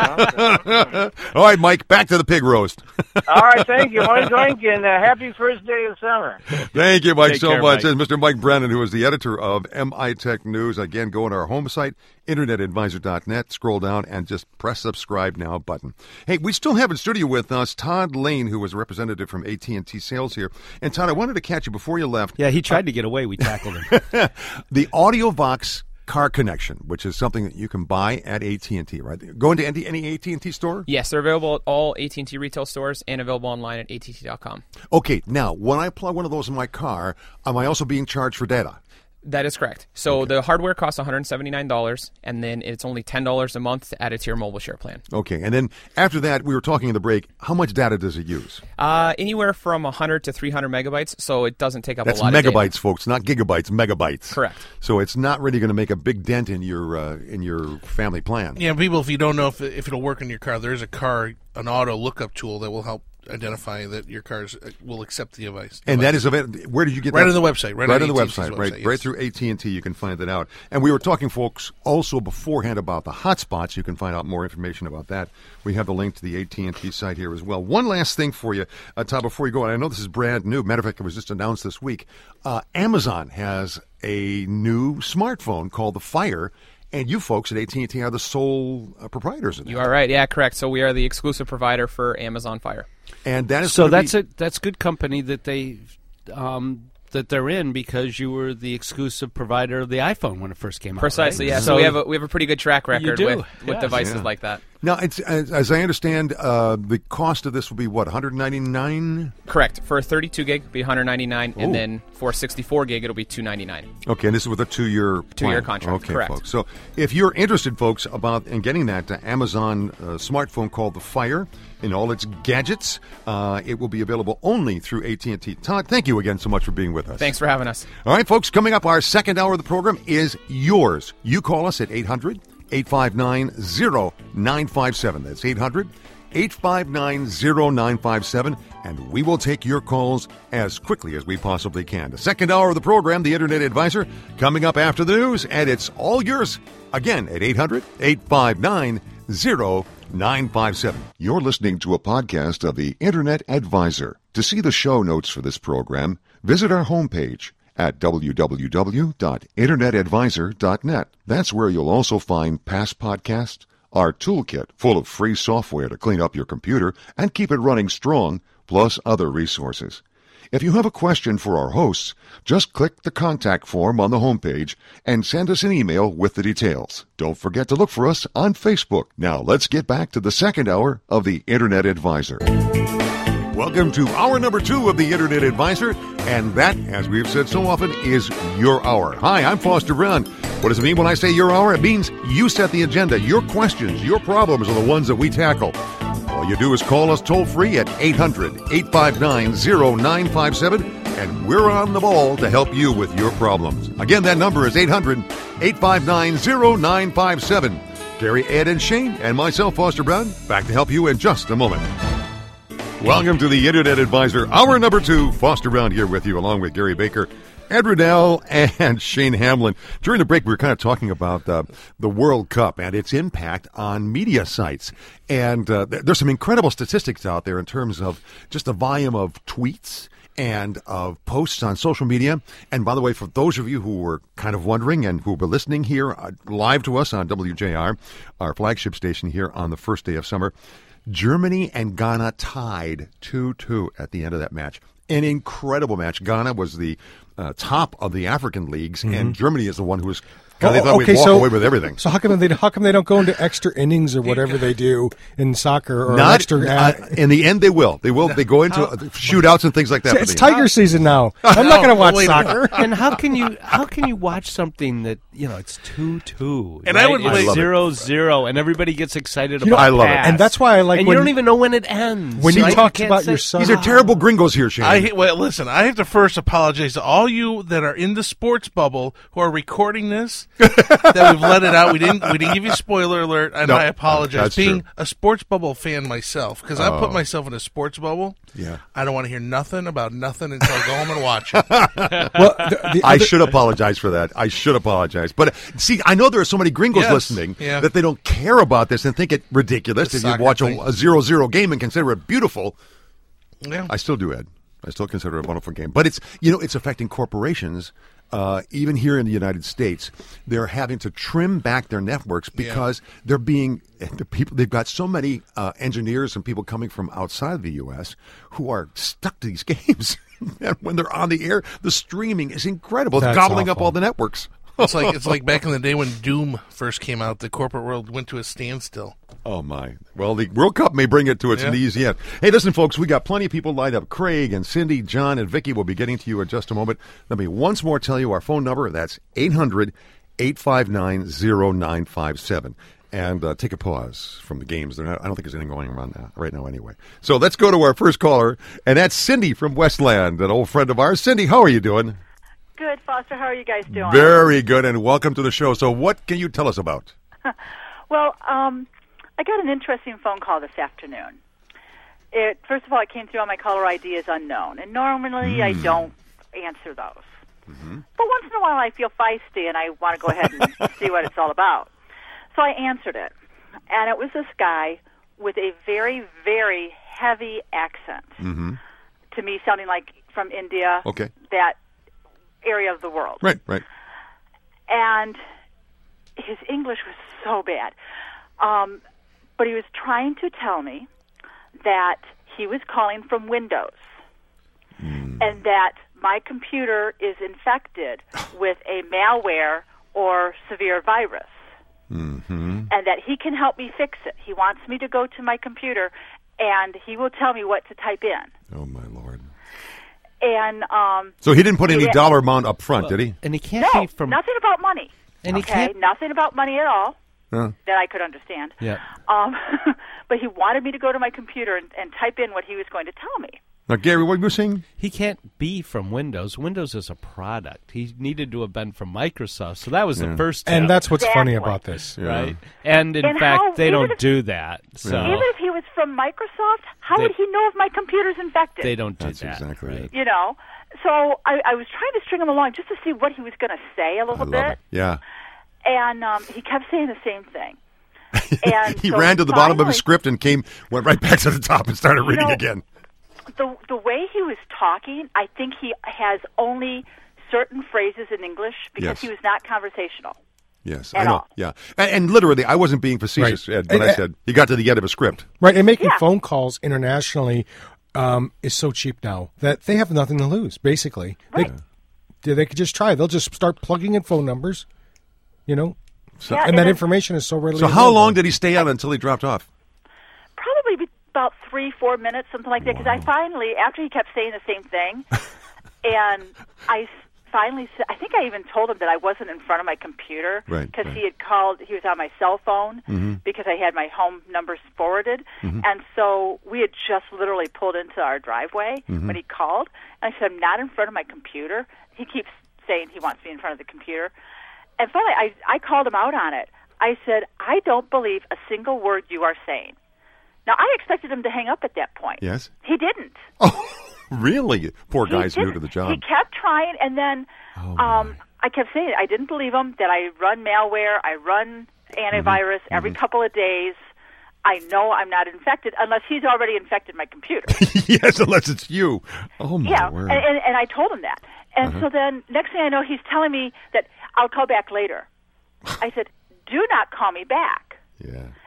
know? All right, Mike, back to the pig roast. All right, thank you. One drink and uh, happy first day of summer. Thank you, Mike, Take so care, much. Mike. And Mister Mike Brennan, who is the editor of M I Tech News. Again, go on our home site, internet advisor dot net, scroll down, and just press subscribe now button. Hey, we still have in studio with us Todd Lane, who was a representative from A T and T Sales here. And, Todd, I wanted to catch you before you left. Yeah, he tried to get away. We tackled him. The AudioVox car connection, which is something that you can buy at A T and T, right? Go into any, any A T and T store? Yes, they're available at all A T and T retail stores and available online at A T T dot com. Okay, now, when I plug one of those in my car, am I also being charged for data? That is correct. So the hardware costs one hundred seventy-nine dollars, and then it's only ten dollars a month to add it to your mobile share plan. Okay, and then after that, we were talking in the break, how much data does it use? Uh, anywhere from one hundred to three hundred megabytes, so it doesn't take up That's a lot of data. megabytes, folks, not gigabytes, megabytes. Correct. So it's not really going to make a big dent in your uh, in your family plan. Yeah, people, if you don't know if, if it'll work in your car, there's a car, an auto lookup tool that will help identify that your cars uh, will accept the device. And that is available. Where did you get Right that? on the website, right right on on the A T and T's website, right, website, right yes. through A T and T. You can find that out. And we were talking, folks, also beforehand about the hotspots. You can find out more information about that. We have the link to the A T and T site here as well. One last thing for you, uh, Todd, before you go, and I know this is brand new. Matter of fact, it was just announced this week. Uh, Amazon has a new smartphone called the Fire. And you folks at A T and T are the sole uh, proprietors of that. You are right. Yeah, correct. So we are the exclusive provider for Amazon Fire. And that is So gonna that's be, a that's good company that they um, that they're in because you were the exclusive provider of the iPhone when it first came out. Precisely. right? Yeah. So, we have a we have a pretty good track record do, with, with yes. devices Yeah. like that. Now, it's, as, as I understand, uh, the cost of this will be what, one hundred ninety-nine? Correct. For thirty-two gig, it'll be one hundred ninety-nine, Ooh. and then for sixty-four gig, it'll be two ninety-nine. Okay, and this is with a two-year Two-year plan. contract, Okay, correct. folks. So if you're interested, folks, about in getting that uh, Amazon uh, smartphone called the Fire in all its gadgets, uh, it will be available only through A T and T. Todd, thank you again so much for being with us. Thanks for having us. All right, folks, coming up, our second hour of the program is yours. You call us at eight hundred, eight five nine, zero nine five seven. That's eight hundred, eight five nine, zero nine five seven, and we will take your calls as quickly as we possibly can. The second hour of the program, The Internet Advisor, coming up after the news, and it's all yours again at eight hundred, eight five nine, zero nine five seven. You're listening to a podcast of The Internet Advisor. To see the show notes for this program, visit our homepage at w w w dot internet advisor dot net. That's where you'll also find past podcasts, our toolkit full of free software to clean up your computer and keep it running strong, plus other resources. If you have a question for our hosts, just click the contact form on the homepage and send us an email with the details. Don't forget to look for us on Facebook. Now let's get back to the second hour of the Internet Advisor. Welcome to hour number two of the Internet Advisor, and that, as we've said so often, is your hour. Hi, I'm Foster Brown. What does it mean when I say your hour? It means you set the agenda. Your questions, your problems are the ones that we tackle. All you do is call us toll-free at eight hundred, eight five nine, zero nine five seven, and we're on the ball to help you with your problems. Again, that number is eight hundred, eight five nine, zero nine five seven. Gary, Ed, and Shane, and myself, Foster Brown, back to help you in just a moment. Welcome to the Internet Advisor, hour number two. Foster Brown here with you, along with Gary Baker, Ed Riddell, and Shane Hamlin. During the break, we were kind of talking about uh, the World Cup and its impact on media sites. And uh, there's some incredible statistics out there in terms of just the volume of tweets and of posts on social media. And by the way, for those of you who were kind of wondering and who were listening here uh, live to us on W J R, our flagship station here on the first day of summer, Germany and Ghana tied two two at the end of that match. An incredible match. Ghana was the uh, top of the African leagues, mm-hmm. and Germany is the one who was. God, they thought oh, okay, we'd walk so, away with everything. So how come they how come they don't go into extra innings or whatever they do in soccer or Not, extra? Uh, uh, in the end, they will. They will. They go into uh, shootouts and things like that. It's Tiger season now. I'm not going to watch Wait, soccer. And how can you how can you watch something that you know it's two two and right? I would it's wait. zero zero and everybody gets excited You about know, I love it. pass. And that's why I like and when you don't even know when it ends. when you right? talk can't about say- your son. These are terrible gringos here, Shane. I well, listen. I have to first apologize to all you that are in the sports bubble who are recording this. That we've let it out. We didn't. We didn't give you spoiler alert, and No, I apologize. that's Being true. a sports bubble fan myself, because I Oh. put myself in a sports bubble. Yeah. I don't want to hear nothing about nothing until I go home and watch it. well, the, the I other- should apologize for that. I should apologize. But uh, see, I know there are so many gringos Yes, listening yeah. that they don't care about this and think it ridiculous. The If you soccer watch thing. a, a zero zero game and consider it beautiful, Yeah. I still do, Ed. I still consider it a wonderful game. But it's you know it's affecting corporations. Uh, even here in the United States, they're having to trim back their networks because they're being the people. They've got so many uh, engineers and people coming from outside the U S who are stuck to these games. And when they're on the air, the streaming is incredible. It's That's gobbling up awful. all the networks. It's like it's like back in the day when Doom first came out. The corporate world went to a standstill. Oh, my. Well, the World Cup may bring it to its Yeah. knees yet. Hey, listen, folks, we got plenty of people lined up. Craig and Cindy, John, and Vicky will be getting to you in just a moment. Let me once more tell you our phone number. That's eight hundred, eight five nine, zero nine five seven. And uh, take a pause from the games. They're not, I don't think there's anything going on now, right now anyway. So let's go to our first caller, and that's Cindy from Westland, an old friend of ours. Cindy, how are you doing? Good, Foster. How are you guys doing? Very good, and welcome to the show. So what can you tell us about? Well, um, I got an interesting phone call this afternoon. It first of all, it came through on my caller I D as unknown, and normally Mm. I don't answer those. Mm-hmm. But once in a while, I feel feisty, and I want to go ahead and see what it's all about. So I answered it, and it was this guy with a very, very heavy accent. Mm-hmm. To me, sounding like from India. Okay. That area of the world. Right, right. And his English was so bad. Um, but he was trying to tell me that he was calling from Windows Mm. and that my computer is infected with a malware or severe virus. Mm-hmm. And that he can help me fix it. He wants me to go to my computer and he will tell me what to type in. Oh, my Lord. And um, So he didn't put any Yeah. dollar amount up front, did he? And he can't no, be from. nothing about money. And he okay, can't- nothing about money at all Huh? that I could understand. Yeah. Um, but he wanted me to go to my computer and, and type in what he was going to tell me. Now, Gary, what were you saying? He can't be from Windows. Windows is a product. He needed to have been from Microsoft. So that was Yeah. the first step. and that's what's funny Exactly. about this. Yeah. right. And in And fact, how- they even don't if- do that. So Yeah. Even if he was from Microsoft, how They- would he know if my computer's infected? they don't do That's that. exactly right? it. You know? So I, I was trying to string him along just to see what he was going to say a I little love bit. it. Yeah. And um, he kept saying the same thing. And he so ran to the bottom of his finally- script and came, went right back to the top and started reading know, again. The the way he was talking, I think he has only certain phrases in English because Yes. he was not conversational. Yes, At I know. all. Yeah, and, and literally, I wasn't being facetious, Right. Ed, when And- I said he got to the end of a script. Right, and making Yeah. phone calls internationally um, is so cheap now that they have nothing to lose, basically. Right. They, they could just try. They'll just start plugging in phone numbers, you know, So, Yeah, and and that then- information is so readily so how available. long did he stay on until he dropped off? Probably be about three, four minutes, something like that. Because I finally, after he kept saying the same thing, and I s- finally, sa- I think I even told him that I wasn't in front of my computer Right, because right. he had called. He was on my cell phone Mm-hmm. because I had my home numbers forwarded, and so we had just literally pulled into our driveway Mm-hmm. when he called. And I said, "I'm not in front of my computer." He keeps saying he wants me in front of the computer, and finally, I I called him out on it. I said, "I don't believe a single word you are saying." Now, I expected him to hang up at that point. Yes. He didn't. Oh, really? Poor He guy's new didn't. to the job. He kept trying, and then Oh, um, I kept saying I didn't believe him, that I run malware, I run antivirus Mm-hmm. every couple of days. I know I'm not infected unless he's already infected my computer. Yes, unless it's you. Oh, my yeah, word. and, and, and I told him that. And Uh-huh. so then next thing I know, he's telling me that I'll call back later. I said, do not call me back. yeah.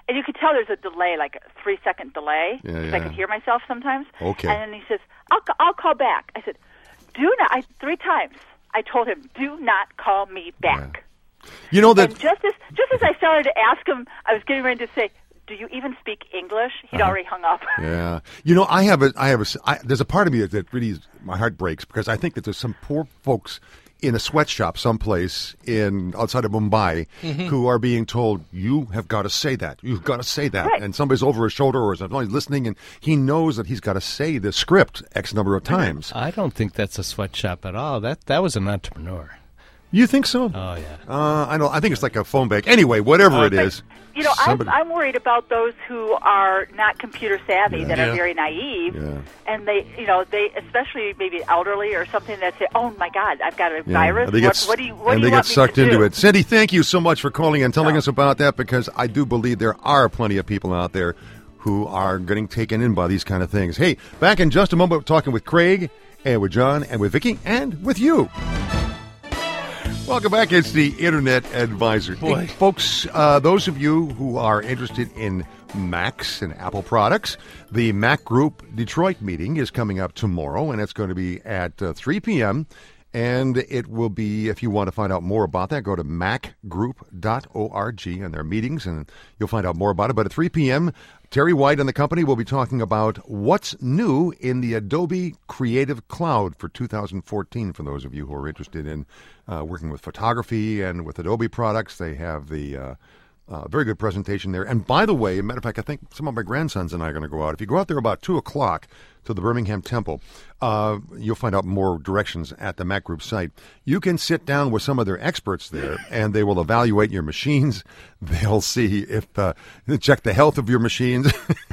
and you could tell there's a delay, like a three-second delay, Yeah, because yeah. I could hear myself sometimes. Okay. And then he says, I'll, ca- I'll call back. I said, do not, I, three times. I told him, do not call me back. You know that. And just as, just as I started to ask him, I was getting ready to say, do you even speak English? He'd Uh-huh. already hung up. Yeah, you know, I have a, I have a, I, there's a part of me that, that really, my heart breaks because I think that there's some poor folks in a sweatshop someplace in outside of Mumbai Mhm. who are being told, you have got to say that, you've got to say that, Right. and somebody's over his shoulder or somebody's listening, and he knows that he's got to say the script X number of times. I don't think that's a sweatshop at all. That that was an entrepreneur. You think so? Oh yeah. Uh, I know. I think it's like a phone bank. Anyway, whatever it is. You know, I'm, somebody- I'm worried about those who are not computer savvy, Yeah. that Yeah. are very naive, Yeah. and they, you know, they, especially maybe elderly or something, that say, "Oh my God, I've got a Yeah, virus. and they What, get, what do you, what and do you they want get me sucked to into do?" it. Cindy, thank you so much for calling and telling us about that because I do believe there are plenty of people out there who are getting taken in by these kind of things. Hey, back in just a moment, we're talking with Craig and with John and with Vicky and with you. Welcome back. It's the Internet Advisor. Boy. Hey, folks, uh, those of you who are interested in Macs and Apple products, the Mac Group Detroit meeting is coming up tomorrow, and it's going to be at uh, three p.m., and it will be, if you want to find out more about that, go to mac group dot org and their meetings, and you'll find out more about it. But at three p.m., Terry White and the company will be talking about what's new in the Adobe Creative Cloud for two thousand fourteen. For those of you who are interested in uh, working with photography and with Adobe products, they have the uh, uh, very good presentation there. And by the way, matter of fact, I think some of my grandsons and I are going to go out. If you go out there about two o'clock to the Birmingham Temple, uh, you'll find out more directions at the Mac Group site. You can sit down with some of their experts there, and they will evaluate your machines. They'll see if uh, check the health of your machines.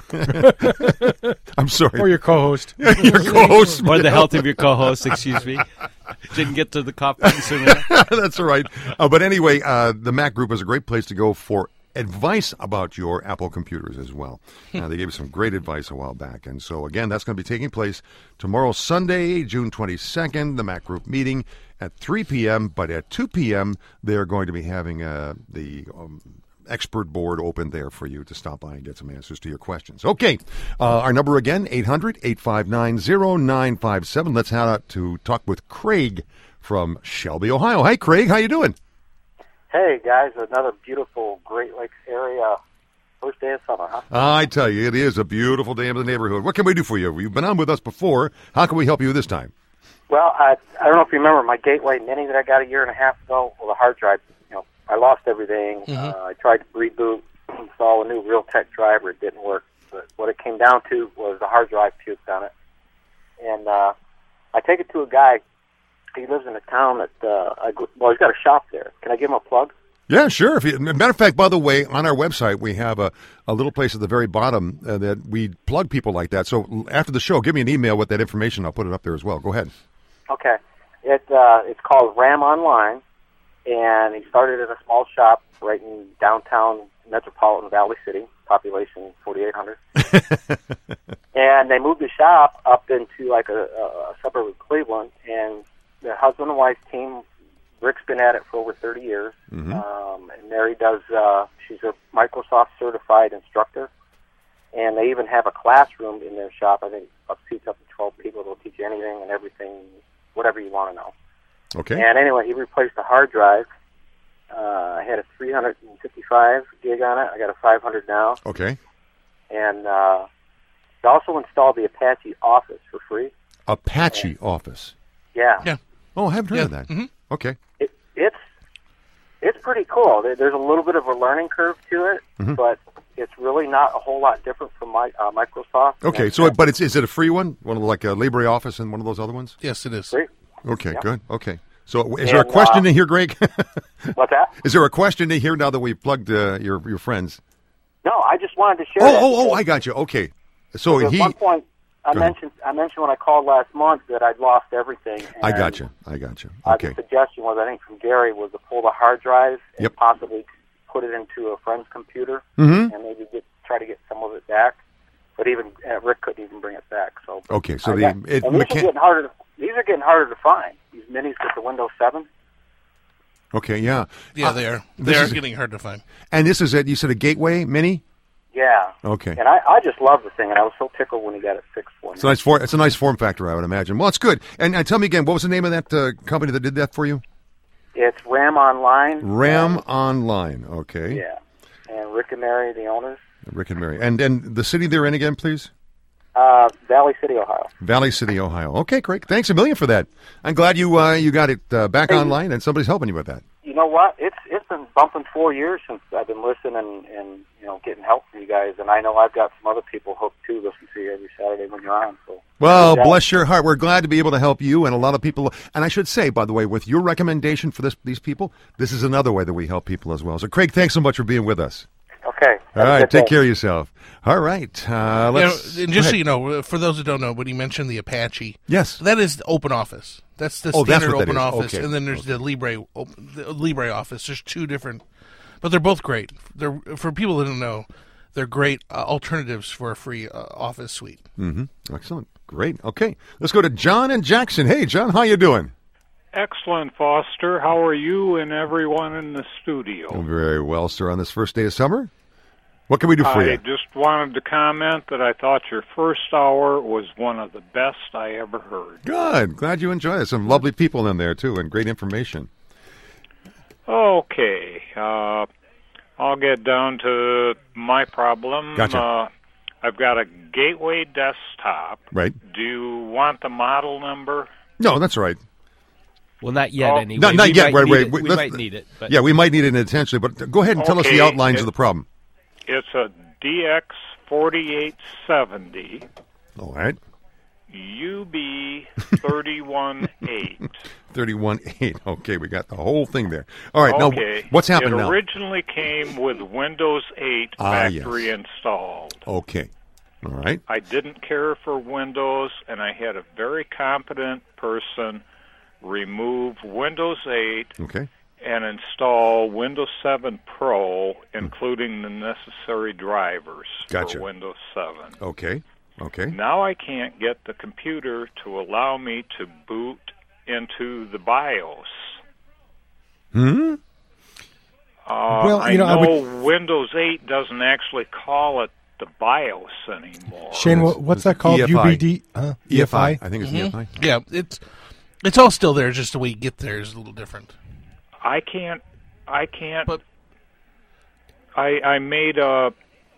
I'm sorry, Or your co-host. your co-host, Or the health of your co-host, excuse me. Didn't get to the cough button soon enough. That's all right. Uh, but anyway, uh, the Mac Group is a great place to go for advice about your Apple computers as well. Uh, they gave us some great advice a while back. And so, again, that's going to be taking place tomorrow, Sunday, June twenty-second, the Mac Group meeting at three p.m. But at two p.m., they're going to be having uh, the um, expert board open there for you to stop by and get some answers to your questions. Okay, uh, our number again, eight hundred, eight five nine, oh nine five seven. Let's head out to talk with Craig from Shelby, Ohio. Hi, Craig. How you doing? Hey, guys, another beautiful Great Lakes area. First day of summer, huh? I tell you, it is a beautiful day in the neighborhood. What can we do for you? You've been on with us before. How can we help you this time? Well, I I don't know if you remember my Gateway Mini that I got a year and a half ago. Well, the hard drive, you know, I lost everything. Mhm. Uh, I tried to reboot, install a new Realtek driver. It didn't work. But what it came down to was the hard drive puked on it. And uh, I take it to a guy. He lives in a town that, uh, I go, well, he's got a shop there. Can I give him a plug? Yeah, sure. If you, matter of fact, by the way, on our website, we have a, a little place at the very bottom uh, that we plug people like that. So after the show, give me an email with that information. I'll put it up there as well. Go ahead. Okay. It uh, it's called Ram Online, and he started at a small shop right in downtown metropolitan Valley City, population forty-eight hundred. And they moved the shop up into like a, a suburb of Cleveland, and the husband and wife team, Rick's been at it for over thirty years, Mhm. um, and Mary does, uh, she's a Microsoft certified instructor, and they even have a classroom in their shop. I think up seats up to twelve people. They'll teach you anything and everything, whatever you want to know. Okay. And anyway, he replaced the hard drive. Uh, I had a three hundred fifty-five gig on it. I got a five hundred now. Okay. And uh, he also installed the Apache Office for free. Apache Office. Yeah. Yeah. Oh, I haven't heard Yeah. of that. Mhm. Okay. It, it's it's pretty cool. There, there's a little bit of a learning curve to it, Mhm. but it's really not a whole lot different from my, uh, Microsoft. Okay. And- So, but it's is it a free one? One of the, like a LibreOffice and one of those other ones? Yes, it is. Free. Okay. Yeah. Good. Okay. So, is there a And, question uh, in here, Greg? What's that? Is there a question in here now that we've plugged uh, your your friends? No, I just wanted to share. Oh, that oh, oh! because- I got you. Okay. So At he. one point, I Go ahead. mentioned I mentioned when I called last month that I'd lost everything. I and, got you. I got you. Uh, Okay. the suggestion was, I think, from Gary, was to pull the hard drive and Yep. possibly put it into a friend's computer Mhm. and maybe get try to get some of it back. But even uh, Rick couldn't even bring it back. So Okay. So I the got- it, and these mechan- are getting harder. To, these are getting harder to find. These minis with the Windows seven. Okay. Yeah. Yeah, Uh, they are. this They are is- getting hard to find. And this is it. You said a Gateway Mini. Yeah. Okay. And I, I just love the thing, and I was so tickled when he got it fixed for me. It's a nice form. It's a nice form factor, I would imagine. Well, it's good. And, and tell me again, what was the name of that uh, company that did that for you? It's Ram Online. Ram and, Online. Okay. Yeah. And Rick and Mary, the owners. Rick and Mary. And and the city they're in again, please. Uh, Valley City, Ohio. Valley City, Ohio. Okay, great. Thanks a million for that. I'm glad you uh, you got it uh, back Hey, online, and somebody's helping you with that. You know what? It's it's been bumping four years since I've been listening and, and you know getting help from you guys, and I know I've got some other people hooked too. Listen to you every Saturday when you're on. So Well, yeah. bless your heart. We're glad to be able to help you and a lot of people. And I should say, by the way, with your recommendation for this these people, this is another way that we help people as well. So, Craig, thanks so much for being with us. Okay. All right, take care of yourself. All right, uh, You know, let's. and just so you know, for those who don't know, when he mentioned the Apache, yes, that is the Open Office. That's the Oh, that's standard what that Open is. Office, Okay. and then there's the Libre, open, the Libre Office. There's two different, but they're both great. They're for people that don't know, they're great uh, alternatives for a free uh, Office suite. Mm-hmm. Excellent, great. Okay, let's go to John and Jackson. Hey, John, how you doing? Excellent, Foster. How are you and everyone in the studio? Oh, very well, sir. On this first day of summer, what can we do for I you? just wanted to comment that I thought your first hour was one of the best I ever heard. Good. Glad you enjoy it. Some lovely people in there, too, and great information. Okay. Uh, I'll get down to my problem. Gotcha. Uh, I've got a Gateway desktop. Right. Do you want the model number? No, that's right. Well, not yet, Oh. anyway. Not, not we yet. Might Right, need right. it. We, We let's- might need it. But Yeah, we might need it intentionally, but go ahead and tell us the Okay, outlines it- of the problem. It's a D X forty-eight seventy. All right. U B thirty-one eight. thirty-one eight. Okay, we got the whole thing there. All right, Okay. now what's happened it now? It originally came with Windows eight Ah, factory installed. Okay. All right. I didn't care for Windows, and I had a very competent person remove Windows eight Okay. and install Windows seven Pro, including the necessary drivers Gotcha. for Windows seven. Okay. Okay. Now I can't get the computer to allow me to boot into the BIOS. Hmm? Uh, Well, I you know, I know Windows eight doesn't actually call it the BIOS anymore. Shane, what, what's that called? E F I. U B D? Uh, E F I. E F I? I think it's Mhm. E F I. Yeah, it's it's all still there. Just the way you get there is a little different. I can't. I can't. But I I made a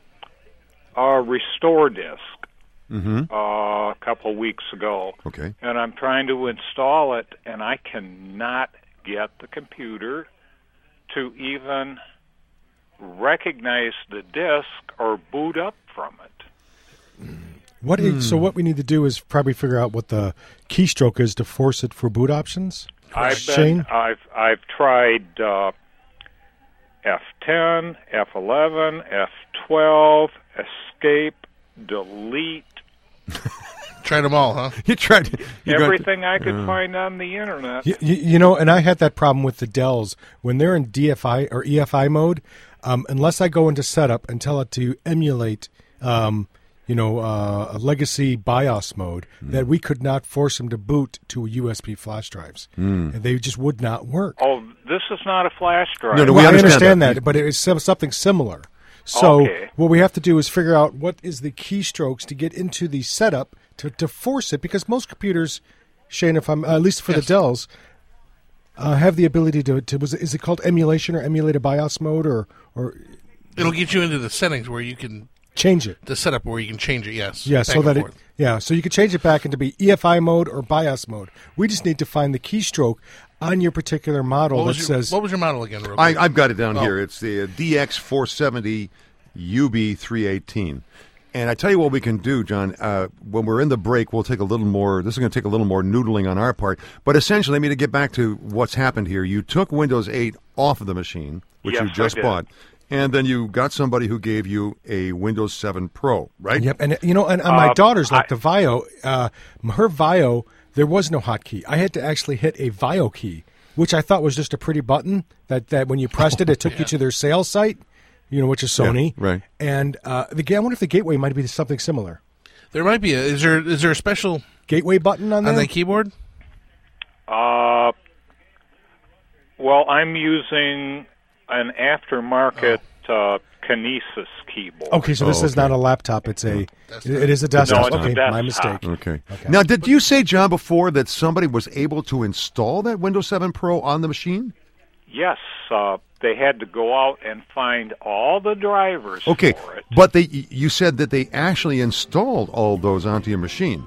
a restore disk Mm-hmm. uh, a couple weeks ago, Okay. and I'm trying to install it, and I cannot get the computer to even recognize the disk or boot up from it. What Hmm. is, so what we need to do is probably figure out what the keystroke is to force it for boot options. I've Shane? been, I've I've tried uh, F ten, F eleven, F twelve, escape, delete, tried them all, huh? You tried you got- everything I could uh, find on the internet. You, you know, and I had that problem with the Dells when they're in D F I or E F I mode. Um, unless I go into setup and tell it to emulate, um, you know, uh, a legacy BIOS mode, Mm. that we could not force them to boot to U S B flash drives. Mm. And they just would not work. Oh, this is not a flash drive. No, no, Well, we I understand understand that. that, but it's some- something similar. So Okay. what we have to do is figure out what is the keystrokes to get into the setup to, to force it, because most computers, Shane, if I'm at least for Yes. the Dells, uh, have the ability to, to was it, is it called emulation or emulate a BIOS mode or or It'll get you into the settings where you can change it. the setup where you can change it. Yes. Yeah, back so and that it, forth. yeah, so you can change it back into be E F I mode or BIOS mode. We just need to find the keystroke on your particular model What that was, your, says what was your model again? Real I, quick? I've got it down Oh. here. It's the uh, D X four seventy U B three eighteen. And I tell you what we can do, John. Uh, when we're in the break, we'll take a little more. This is going to take a little more noodling on our part. But essentially, I mean, to get back to what's happened here, you took Windows eight off of the machine, which Yes, you I just did. bought, and then you got somebody who gave you a Windows seven Pro, right? Yep, and you know, and on my Uh, daughter's, like I- the Vio, uh, her Vio, there was no hotkey. I had to actually hit a Vio key, which I thought was just a pretty button that, that when you pressed it, it took you to their sales site, you know, which is Sony. Yeah, right. And uh, the ga- I wonder if the gateway might be something similar. There might be a. Is there is there a special Gateway button on there? on that keyboard? Uh, well, I'm using an aftermarket uh, Kinesis keyboard. Okay, so this Oh, is not okay. a laptop. It's a. It is a desktop. No, it's a okay, my desktop. mistake. Okay. Now, did you say, John, before that somebody was able to install that Windows seven Pro on the machine? Yes, uh, they had to go out and find all the drivers Okay, for it. but they you said that they actually installed all those onto your machine.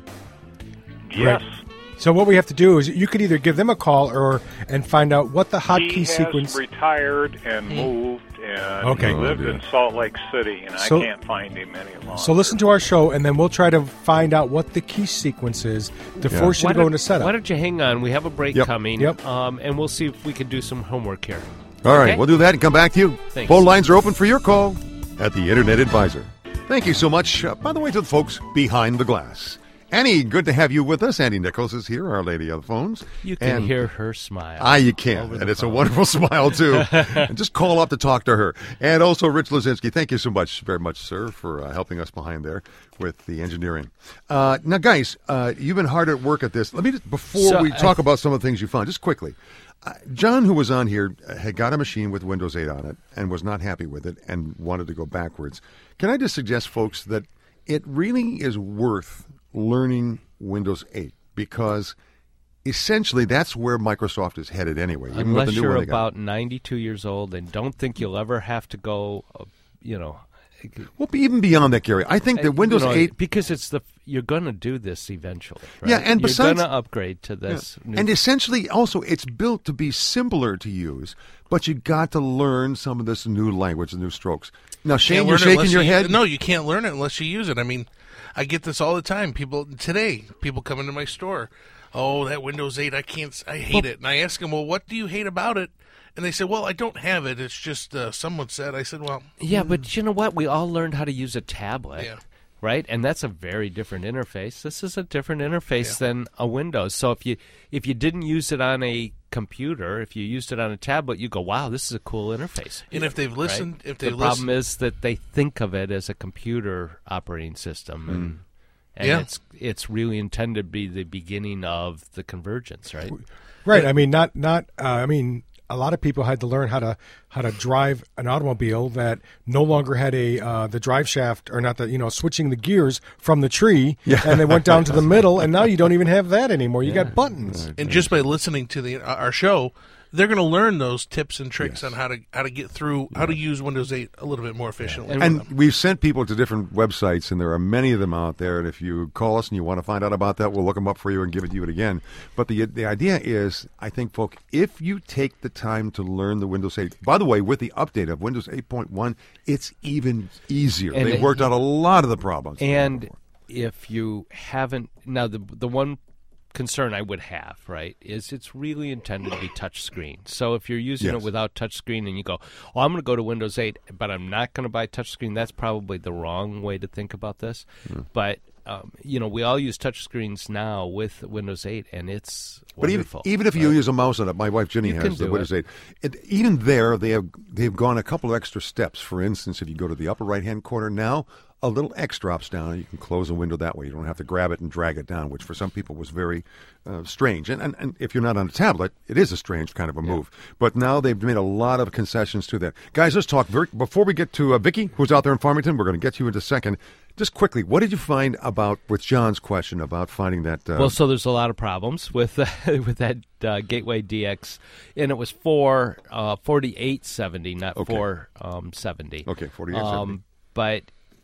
Yes. So what we have to do is you could either give them a call or and find out what the hotkey he has sequence. retired and moved, and Okay. he Oh, lived dear. in Salt Lake City, and So- I can't find him any longer. So listen to our show, and then we'll try to find out what the key sequence is to Yeah. force you Why to go don't- into setup. Why don't you hang on? We have a break Yep. coming, Yep. Um, and we'll see if we can do some homework here. All right, Okay? we'll do that and come back to you. Thanks. Phone lines are open for your call at the Internet Advisor. Thank you so much, uh, by the way, to the folks behind the glass. Annie, good to have you with us. Annie Nichols is here, our lady of the phones. You can And- hear her smile. Ah, you can, over and the it's a phone. wonderful smile, too. And just call up to talk to her. And also, Rich Lazinski, thank you so much, very much, sir, for uh, helping us behind there with the engineering. Uh, now, guys, uh, you've been hard at work at this. Let me just, before So, we I- talk about some of the things you found, just quickly. Uh, John, who was on here, uh, had got a machine with Windows eight on it and was not happy with it and wanted to go backwards. Can I just suggest, folks, that it really is worth learning Windows eight because essentially that's where Microsoft is headed anyway. even with Unless the new you're one they got. about ninety-two years old and don't think you'll ever have to go, uh, you know. Well, even beyond that, Gary, I think that uh, Windows you know, eight because it's the you're going to do this eventually. Right? Yeah, and you're besides- going to upgrade to this. Yeah. new- And essentially, also, it's built to be simpler to use, but you got to learn some of this new language, the new strokes. Now, Shane, Can't you're learn it shaking unless your you- head. No, you can't learn it unless you use it. I mean, I get this all the time. People today, people come into my store. Oh, that Windows eight, I can't. I hate Well- it. And I ask them, well, what do you hate about it? And they say, well, I don't have it. It's just uh, someone said. I said, well, Yeah, but you know what? We all learned how to use a tablet, Yeah. right? And that's a very different interface. This is a different interface than a Windows. So if you if you didn't use it on a computer, if you used it on a tablet, you go, "Wow, this is a cool interface." And if they've listened- Right? if they the problem listen- is that they think of it as a computer operating system, and, and Yeah. it's it's really intended to be the beginning of the convergence, right? Right. I mean, not not. Uh, I mean, a lot of people had to learn how to how to drive an automobile that no longer had a uh, the drive shaft or not the you know switching the gears from the tree, Yeah. and they went down to the middle, and now you don't even have that anymore. You got buttons. and just by listening to the uh, our show, they're going to learn those tips and tricks on how to how to get through how to use Windows eight a little bit more efficiently. And we've sent people to different websites, and there are many of them out there. And if you call us and you want to find out about that, we'll look them up for you and give it to you again. But the the idea is, I think, folk, if you take the time to learn the Windows eight, by the way, with the update of Windows eight point one, it's even easier. And They've it- worked out a lot of the problems. And if you haven't now, the the one concern I would have, right, is it's really intended to be touchscreen. So if you're using Yes. it without touchscreen and you go, "Oh, I'm going to go to Windows eight, but I'm not going to buy touchscreen," that's probably the wrong way to think about this. But um, you know, we all use touchscreens now with Windows eight, and it's But even, wonderful. even if you use a mouse on it, my wife Jenny You can has the do Windows it. eight. It, even there, they have they've gone a couple of extra steps. For instance, if you go to the upper right hand corner now, a little X drops down, and you can close a window that way. You don't have to grab it and drag it down, which for some people was very uh, strange. And, and and if you're not on a tablet, it is a strange kind of a move. But now they've made a lot of concessions to that. Guys, let's talk very, before we get to uh, Vicky, who's out there in Farmington. We're going to get you in a second. Just quickly, what did you find about with John's question about finding that? Uh, Well, so there's a lot of problems with uh, with that uh, Gateway D X, and it was for uh, forty-eight seventy, not Okay. four seventy. Okay, forty-eight seventy. Um, but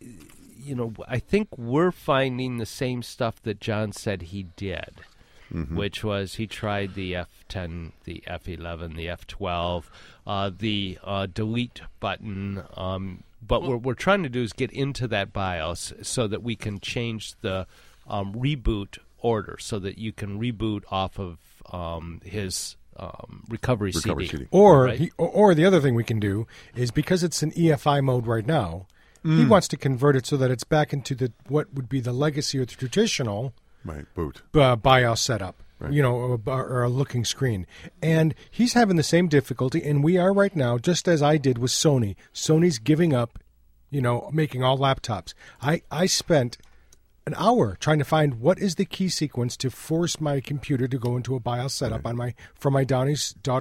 you know, I think we're finding the same stuff that John said he did, Mhm. which was he tried the F ten, the F eleven, the F twelve, uh, the uh, delete button. Um, but what we're trying to do is get into that BIOS so that we can change the um, reboot order, so that you can reboot off of um, his um, recovery, Recovery C D. C D. Or, right? he, or or the other thing we can do is because it's in E F I mode right now, he Mm. wants to convert it so that it's back into the what would be the legacy or the traditional right boot uh, BIOS setup. Right. You know, or, or a looking screen. And he's having the same difficulty, and we are right now, just as I did with Sony. Sony's giving up, you know, making all laptops. I, I spent an hour trying to find what is the key sequence to force my computer to go into a BIOS setup on my for my Downey's daughter's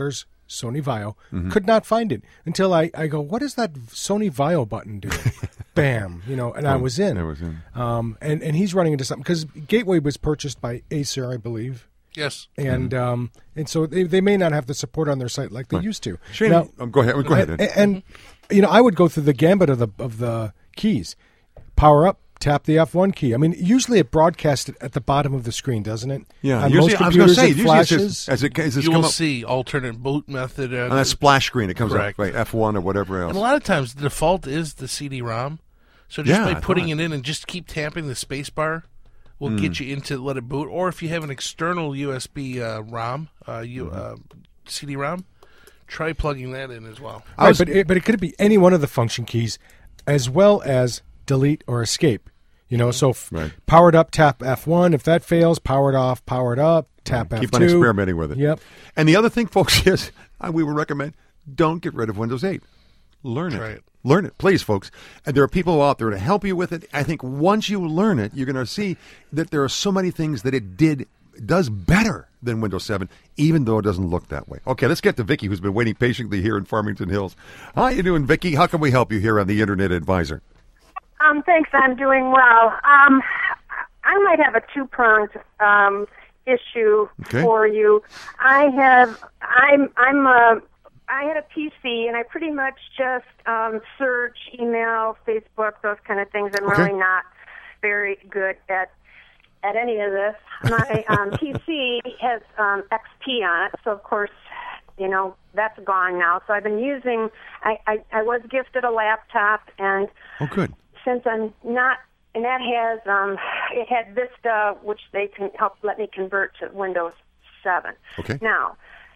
Sony Vaio. Mhm. Could not find it until I, I go, what does that Sony Vaio button do? Bam, you know, and I Oh, was in. I was in. Um, and, and he's running into something because Gateway was purchased by Acer, I believe. Yes. And um, and so they, they may not have the support on their site like they Right. used to. Shane, Now- um, go ahead. Go ahead, And, Ed. and you know, I would go through the gambit of the of the keys. Power up, tap the F one key. I mean, usually it broadcasts it at the bottom of the screen, doesn't it? Yeah, On usually- most I was gonna computers, say, it usually it's just- flashes. as it as it's you come will up- see alternate boot method. Uh, On that splash screen, it comes Correct. up, right, F one or whatever else. And a lot of times the default is the C D ROM. So just Yeah, by I putting thought. it in and just keep tapping the space bar will Mm. get you into let it boot. Or if you have an external U S B uh, ROM, uh, U, Mm-hmm. uh, C D ROM, try plugging that in as well. Right, but it, but it could be any one of the function keys, as well as delete or escape. You know, so f- Right. powered up, tap F one. If that fails, powered off, powered up, tap F two. Keep on experimenting with it. Yep. And the other thing, folks, is uh, we would recommend don't get rid of Windows eight. Learn Try it. it. Learn it, please, folks. And there are people out there to help you with it. I think once you learn it, you're going to see that there are so many things that it did does better than Windows seven, even though it doesn't look that way. Okay, let's get to Vicki, who's been waiting patiently here in Farmington Hills. How you doing, Vicki? How can we help you here on the Internet Advisor? Um, thanks. I'm doing well. Um, I might have a two-pronged um, issue Okay. for you. I have. I'm. I'm. A, I had a P C, and I pretty much just um, search, email, Facebook, those kind of things. I'm Okay. really not very good at at any of this. My um, P C has um, X P on it, so of course, you know, that's gone now. So I've been using. I I, I was gifted a laptop, and Oh, good. since I'm not, and that has, um, it had Vista, which they can help let me convert to Windows seven. Okay. Now,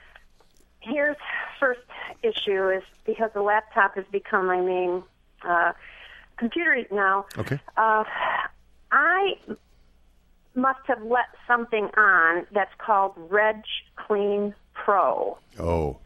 here's first issue is because the laptop has become my main uh, computer now. Okay. Uh, I must have let something on that's called Reg Clean Pro. Oh.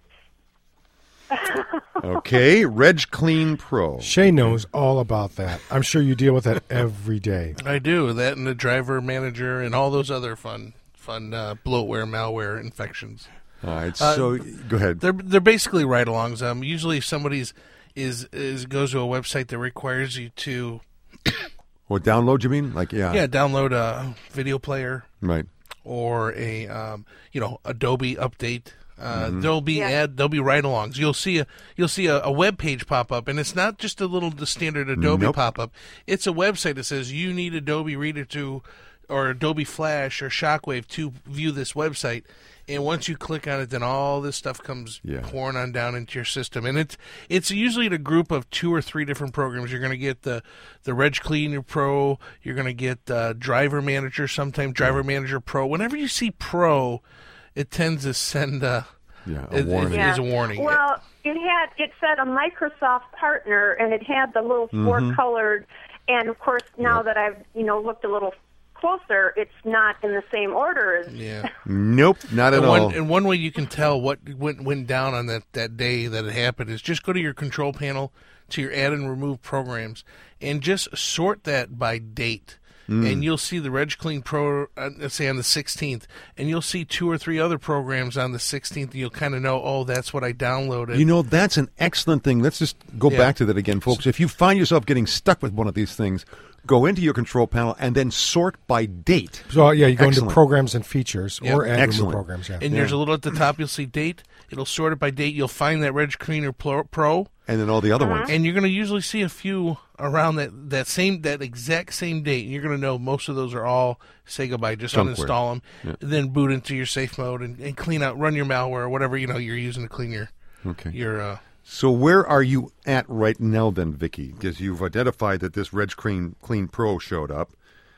Okay, Reg Clean Pro. Shay knows all about that. I'm sure you deal with that every day. I do that, and the driver manager, and all those other fun, fun uh, bloatware, malware infections. All right, Uh, so go ahead. They're they're basically ride-alongs. Um, usually, if somebody's is is goes to a website that requires you to What, download, you mean? Like, yeah. yeah download a video player, Right. or a um, you know Adobe update. Uh, Mhm. There'll be ad, there'll be ride-alongs. You'll see a you'll see a, a web page pop up, and it's not just a little the standard Adobe Nope. pop up. It's a website that says you need Adobe Reader to, or Adobe Flash or Shockwave to view this website. And once you click on it, then all this stuff comes Yeah. pouring on down into your system. And it's it's usually in a group of two or three different programs. You're going to get the the Reg Cleaner Pro. You're going to get uh, Driver Manager. Sometimes Driver Manager Pro. Whenever you see Pro, it tends to send a yeah a warning. It is a warning. Well, it had it said a Microsoft partner, and it had the little Mhm. four colored. And of course, now that I've you know looked a little closer, it's not in the same order as. Yeah. Nope, not at and one, all. And one way you can tell what went went down on that, that day that it happened is just go to your control panel, to your add and remove programs, and just sort that by date. Mm. And you'll see the Reg Clean Pro, uh, let's say on the sixteenth, and you'll see two or three other programs on the sixteenth, and you'll kind of know, oh, that's what I downloaded. You know, that's an excellent thing. Let's just go Yeah. back to that again, folks. If you find yourself getting stuck with one of these things, go into your control panel and then sort by date. So yeah, you go Excellent. into programs and features Yeah. or add remove Excellent. programs. Yeah. And there's a little at the top, you'll see date. It'll sort it by date. You'll find that Reg Cleaner Pro. Pro And then all the other ones. And you're going to usually see a few around that, that same that exact same date. And you're going to know most of those are all say goodbye. Just Junkware. uninstall them, Yeah. then boot into your safe mode and, and clean out, run your malware or whatever you know you're using to clean your Okay. your. Uh, So where are you at right now then, Vicki? Because you've identified that this Reg Clean, Clean Pro showed up.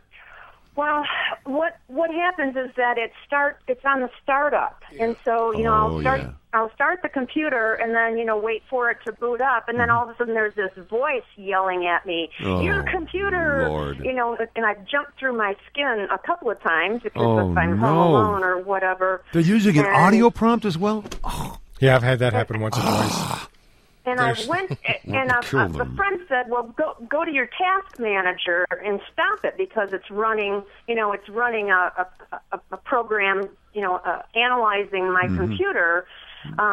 Well, what what happens is that it start it's on the startup, and so you know Oh, I'll start yeah. I'll start the computer and then you know wait for it to boot up, and then all of a sudden there's this voice yelling at me, Oh, "Your computer!" Lord. You know, and I've jumped through my skin a couple of times because Oh, if I'm no. home alone or whatever. They're using an And- audio prompt as well? Yeah, I've had that happen once or twice. And I There's- went, Well, and a, kill a, a them. friend said, "Well, go go to your task manager and stop it because it's running. You know, it's running a a, a, a program. You know, uh, analyzing my Mhm. computer." Um,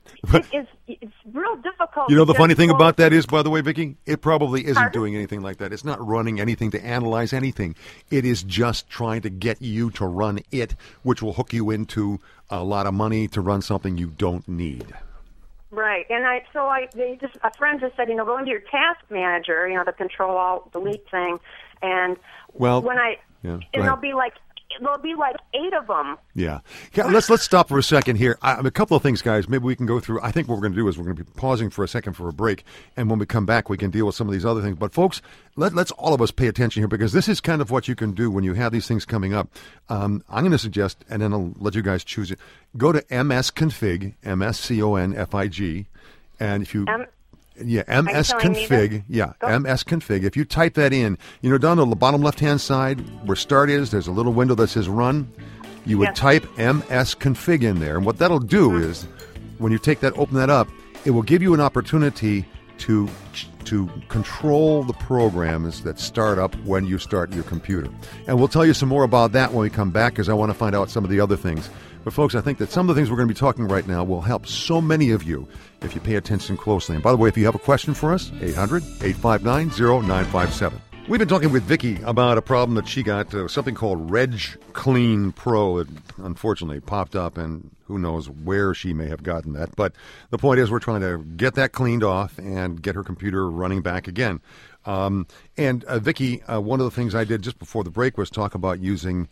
it is, it's real difficult. You know, the to funny just thing go- about that is, by the way, Vicki, it probably isn't Pardon? doing anything like that. It's not running anything to analyze anything. It is just trying to get you to run it, which will hook you into a lot of money to run something you don't need. Right, and I so I they just a friend just said, you know, go into your task manager, you know, the control alt delete thing, and Well, when I yeah, go and ahead. there'll be like there'll be like eight of them. Yeah. yeah let's let's stop for a second here. I, a couple of things, guys. Maybe we can go through. I think what we're going to do is we're going to be pausing for a second for a break, and when we come back, we can deal with some of these other things. But folks, let, let's all of us pay attention here, because this is kind of what you can do when you have these things coming up. Um, I'm going to suggest, and then I'll let you guys choose it. Go to msconfig, M S C O N F I G, and if you M- Yeah, Are you telling me msconfig. this? Yeah, Go. msconfig. If you type that in, you know, down on the bottom left-hand side where start is, there's a little window that says run. You would Yes. type msconfig in there, and what that'll do Mm-hmm. is, when you take that, open that up, it will give you an opportunity to to control the programs that start up when you start your computer. And we'll tell you some more about that when we come back, because I want to find out some of the other things. But folks, I think that some of the things we're going to be talking right now will help so many of you if you pay attention closely. And by the way, if you have a question for us, eight hundred, eight five nine, zero nine five seven. We've been talking with Vicki about a problem that she got, uh, something called Reg Clean Pro. It unfortunately popped up, and who knows where she may have gotten that. But the point is, we're trying to get that cleaned off and get her computer running back again. Um, and uh, Vicki, uh, one of the things I did just before the break was talk about using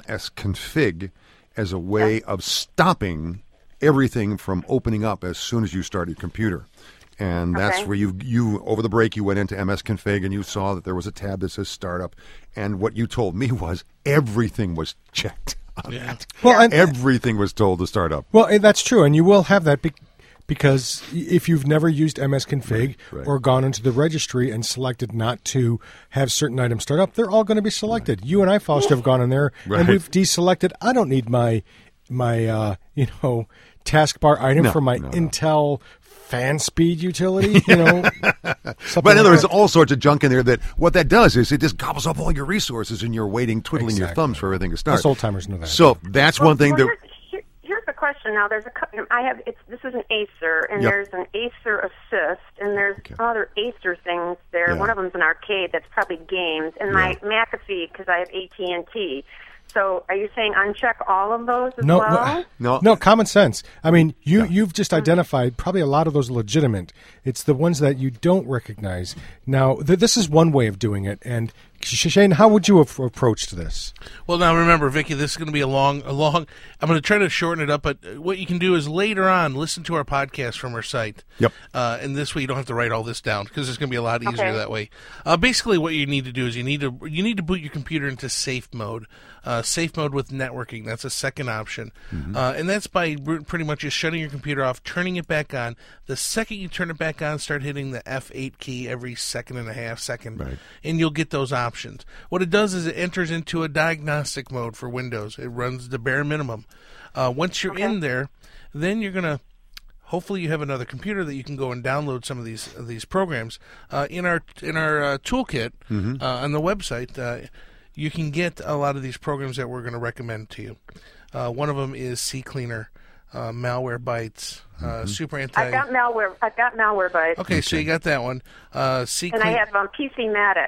msconfig as a way of stopping everything from opening up as soon as you start your computer. And that's Okay. where you, you, over the break, you went into msconfig and you saw that there was a tab that says startup. And what you told me was everything was checked on that. Well, and- everything was told to start up. Well, eh, that's true, and you will have that be- because if you've never used msconfig Right, right. or gone into the registry and selected not to have certain items start up, they're all going to be selected. You and I, Foster, have gone in there Right. and we've deselected. I don't need my my uh, you know taskbar item No, for my no, no. Intel fan speed utility. You know, something But in other like words, that. all sorts of junk in there that what that does is it just gobbles up all your resources and you're waiting, twiddling your Exactly. thumbs for everything to start. Us old-timers know that. So that's Well, one thing well, that... here's, here, here's the question. Now, there's a cou- I have it's this is an Acer, and Yep. there's an Acer Assist, and there's Okay. other Acer things there. Yeah. One of them's an arcade that's probably games, and my McAfee because I have A T and T. So, are you saying uncheck all of those as No, well? No. no, common sense. I mean, you Yeah. you've just identified probably a lot of those legitimate. It's the ones that you don't recognize. Now, th- this is one way of doing it. And Sh- Shane, how would you have approached this? Well, now remember, Vicki, this is going to be a long, a long. I'm going to try to shorten it up, but what you can do is later on listen to our podcast from our site. Yep. Uh, and this way, you don't have to write all this down because it's going to be a lot easier Okay. that way. Uh, basically, what you need to do is you need to you need to boot your computer into safe mode. Uh, safe mode with networking. That's a second option, uh, and that's by r- pretty much just shutting your computer off, turning it back on. The second you turn it back on, start hitting the F eight key every second and a half second, Right. and you'll get those options. What it does is it enters into a diagnostic mode for Windows. It runs the bare minimum. Uh, once you're in there, then you're gonna. Hopefully, you have another computer that you can go and download some of these of these programs. Uh, in our in our uh, toolkit uh, on the website, uh, you can get a lot of these programs that we're going to recommend to you. Uh, one of them is CCleaner, uh, Malware Bytes, uh, Super Anti. I've got malware. I've got malware bytes, Okay, so you got that one. Uh, CCleaner. and I have um, PCmatic.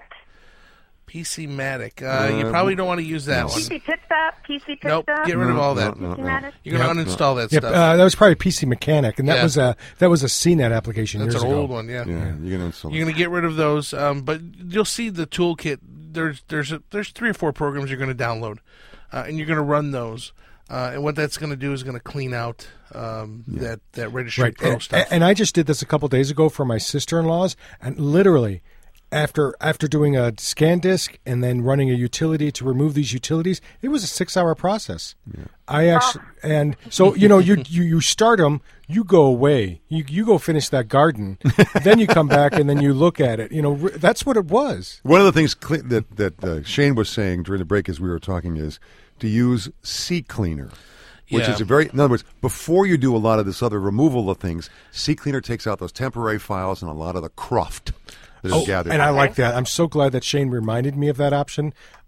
PCmatic. Uh, you Uh, probably don't want to use that no. one. P C PitStop. P C PitStop. Nope, get rid of all that. No, no, no. PCmatic. You're going to uninstall that Yep, stuff. uh, that was probably P C Mechanic, and that Yeah. was a that was a C net application That's years an ago. old one, yeah. Yeah, you're going to install You're going to get rid of those, um, but you'll see the toolkit. There's there's a, there's three or four programs you're going to download, uh, and you're going to run those. Uh, and what that's going to do is going to clean out um, that that registry Right, pro and, stuff. and I just did this a couple days ago for my sister-in-laws, and literally, after after doing a scan disk and then running a utility to remove these utilities, it was a six-hour process. I actually, and so you know, you you you start them, you go away, you you go finish that garden, then you come back and then you look at it. You know, re- that's what it was. One of the things cle- that that uh, Shane was saying during the break as we were talking is to use CCleaner, which Yeah. is a very, in other words, before you do a lot of this other removal of things, CCleaner takes out those temporary files and a lot of the cruft that is gathered. And I like that. I'm so glad that Shane reminded me of that option.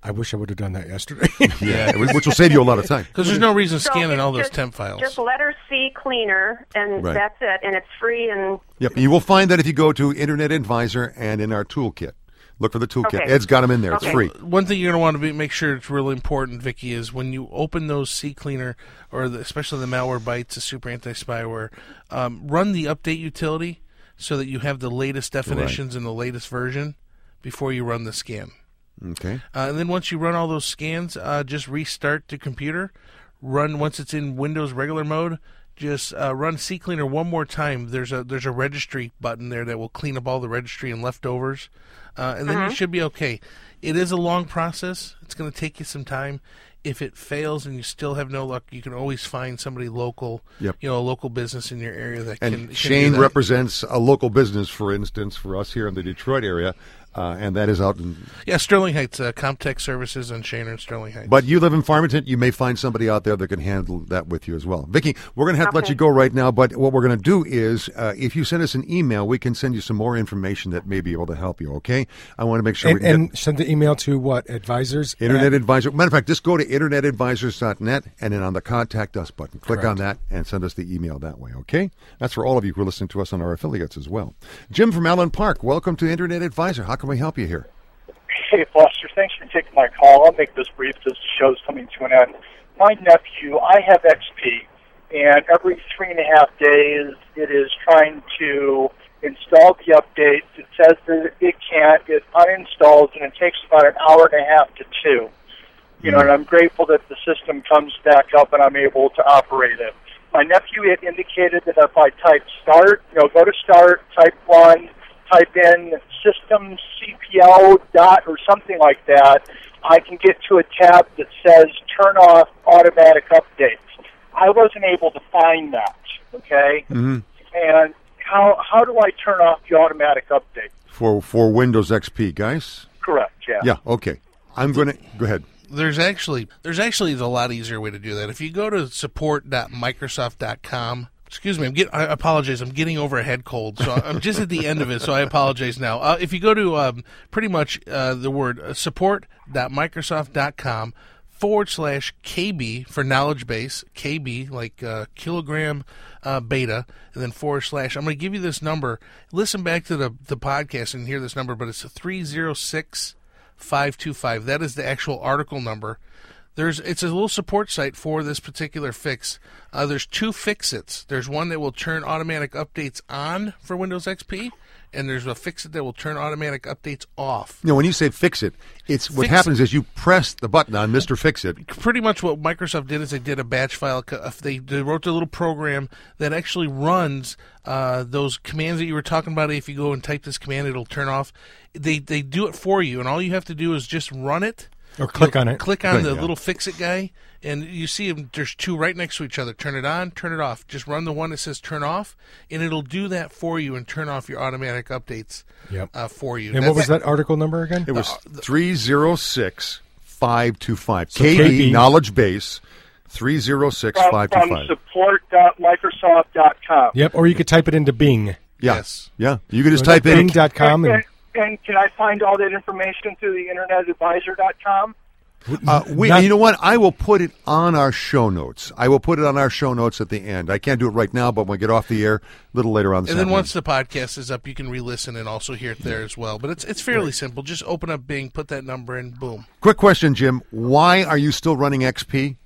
I wish I would have done that yesterday. Yeah, which will save you a lot of time. Because there's no reason So scanning it's all those just- temp files. Just letter C cleaner, and Right. that's it. And it's free. And Yep, you will find that if you go to Internet Advisor and in our toolkit. Look for the toolkit. Okay. Ed's got them in there. It's free. One thing you're going to want to be, make sure it's really important, Vicky, is when you open those CCleaner, or the, especially the malware bytes, the super anti-spyware, um, run the update utility so that you have the latest definitions and the latest version before you run the scan. Okay. Uh, and then once you run all those scans, uh, just restart the computer. Run once it's in Windows regular mode. Just uh, run CCleaner one more time. There's a there's a registry button there that will clean up all the registry and leftovers, uh, and then Uh-huh. you should be okay. It is a long process. It's going to take you some time. If it fails and you still have no luck, you can always find somebody local, Yep. you know, a local business in your area that can. And can Shane do that. represents a local business, for instance, for us here in the Detroit area, uh, and that is out in. Yeah, Sterling Heights, uh, Comtech Services on Shane and Sterling Heights. But you live in Farmington, you may find somebody out there that can handle that with you as well. Vicki, we're going to have to let Okay. you go right now, but what we're going to do is, uh, if you send us an email, we can send you some more information that may be able to help you, okay? I want to make sure And, we can and send the email to what? Advisors? Internet at- Advisor. Matter of fact, just go to internet advisors dot net and then on the Contact Us button, click Correct. on that and send us the email that way, okay? That's for all of you who are listening to us on our affiliates as well. Jim from Allen Park, welcome to Internet Advisor. How can we help you here? Hey, Foster, thanks for taking my call. I'll make this brief because the show's coming to an end. My nephew, I have X P, and every three and a half days it is trying to install the updates. It says that it can't. It uninstalls, and it takes about an hour and a half to two. You know, and I'm grateful that the system comes back up and I'm able to operate it. My nephew had indicated that if I type start, you know, go to start, type one, type in system C P L dot or something like that, I can get to a tab that says turn off automatic updates. I wasn't able to find that, okay? Mm-hmm. And how how do I turn off the automatic update? For for Windows X P, guys? Correct, yeah. Yeah, okay. I'm going to go ahead. There's actually there's actually a lot easier way to do that. If you go to support dot microsoft dot com, excuse me, I'm get, I apologize. I'm getting over a head cold, so I'm just at the end of it. So I apologize now. Uh, if you go to um, pretty much uh, the word uh, support dot microsoft dot com forward slash K B for knowledge base, K B like uh, kilogram uh, beta, and then forward slash. I'm going to give you this number. Listen back to the the podcast and hear this number, but it's a three zero six. five two five. That is the actual article number. There's it's a little support site for this particular fix. Uh, there's two fix-its. There's one that will turn automatic updates on for Windows X P, and there's a fix-it that will turn automatic updates off. You know, when you say fix it, it's what Fix happens is you press the button on Mister Fix It. Pretty much what Microsoft did is they did a batch file. co- They, they wrote a little program that actually runs uh, those commands that you were talking about. If you go and type this command, it'll turn off. They they do it for you, and all you have to do is just run it. Or click on it. Click on Click, the yeah. little fix-it guy, and you see them, there's two right next to each other. Turn it on, turn it off. Just run the one that says turn off, and it'll do that for you and turn off your automatic updates Yep. uh, for you. And what was that article number again? It was three zero six five two five. So K B K B. Knowledge Base three zero six From, five two from five. support dot microsoft dot com. Yep, or you could type it into Bing. Yeah. Yes. Yeah. You can just Go to type in bing dot com And, and and, and can I find all that information through the internet advisor dot com? Uh, we, Not- you know what? I will put it on our show notes. I will put it on our show notes at the end. I can't do it right now, but when we get off the air, a little later on this And then afternoon. once the podcast is up, you can re-listen and also hear it there as well. But it's it's fairly simple. Just open up Bing, put that number in, boom. Quick question, Jim. Why are you still running X P?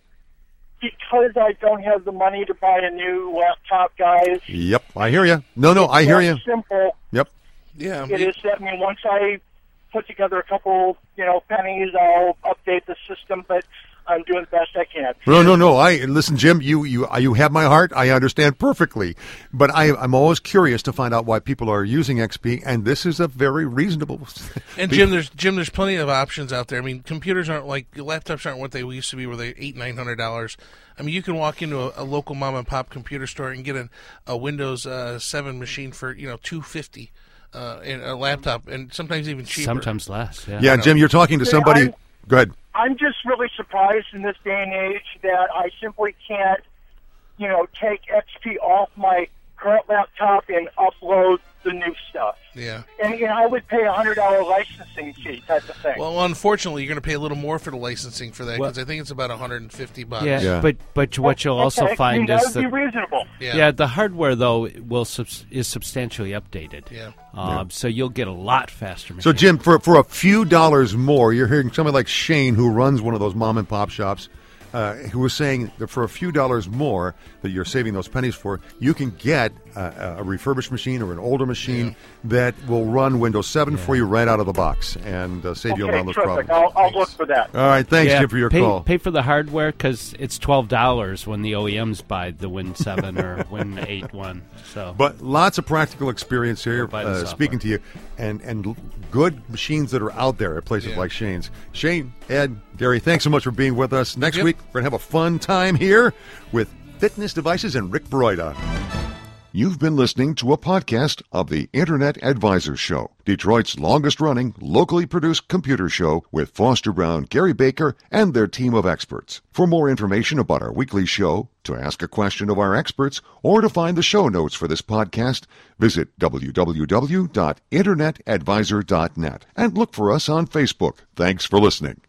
Because I don't have the money to buy a new laptop, guys. Yep, I hear you. No, no, I hear you. It's simple. Yep. Yeah. It is. I mean, once I put together a couple, you know, pennies, I'll update the system. But I'm doing the best I can. No, no, no. I listen, Jim. You, you, you have my heart. I understand perfectly, but I, I'm always curious to find out why people are using X P, and this is a very reasonable. And Jim, there's Jim, there's plenty of options out there. I mean, computers aren't like laptops aren't what they used to be, where they eight nine hundred dollars. I mean, you can walk into a, a local mom and pop computer store and get a, a Windows uh, seven machine for you know two fifty, uh, in a laptop, and sometimes even cheaper. Sometimes less. Yeah. Yeah, Jim, you're talking to See, somebody. I'm- Go ahead. I'm just really surprised in this day and age that I simply can't, you know, take X P off my current laptop and upload the new stuff. Yeah. And you know, I would pay a hundred dollar licensing fee type of thing. Well, unfortunately, you're going to pay a little more for the licensing for that because Well- I think it's about one hundred fifty bucks. Yeah, Yeah. but but what you'll also Okay, find that is would be that reasonable. Yeah. yeah, the hardware though will subs- is substantially updated. Yeah. Um, So you'll get a lot faster. So, machine. Jim, for for a few dollars more, you're hearing somebody like Shane, who runs one of those mom and pop shops, uh, who was saying that for a few dollars more that you're saving those pennies for, you can get uh, a refurbished machine or an older machine Yeah. that will run Windows seven for you right out of the box and uh, save you a lot Okay, of those terrific. problems. I'll, I'll look for that. All right, thanks, Yeah, Jim, for your pay, call. Pay for the hardware because it's twelve dollars when the O E Ms buy the Win seven or Win eight one. So, But lots of practical experience here, Buy the uh, software. speaking to you, and and l- good machines that are out there at places Yeah. like Shane's. Shane, Ed, Gary, thanks so much for being with us. Next Yep. week, we're going to have a fun time here with Fitness Devices and Rick Broida. You've been listening to a podcast of the Internet Advisor Show, Detroit's longest-running, locally produced computer show with Foster Brown, Gary Baker, and their team of experts. For more information about our weekly show, to ask a question of our experts, or to find the show notes for this podcast, visit w w w dot internet advisor dot net and look for us on Facebook. Thanks for listening.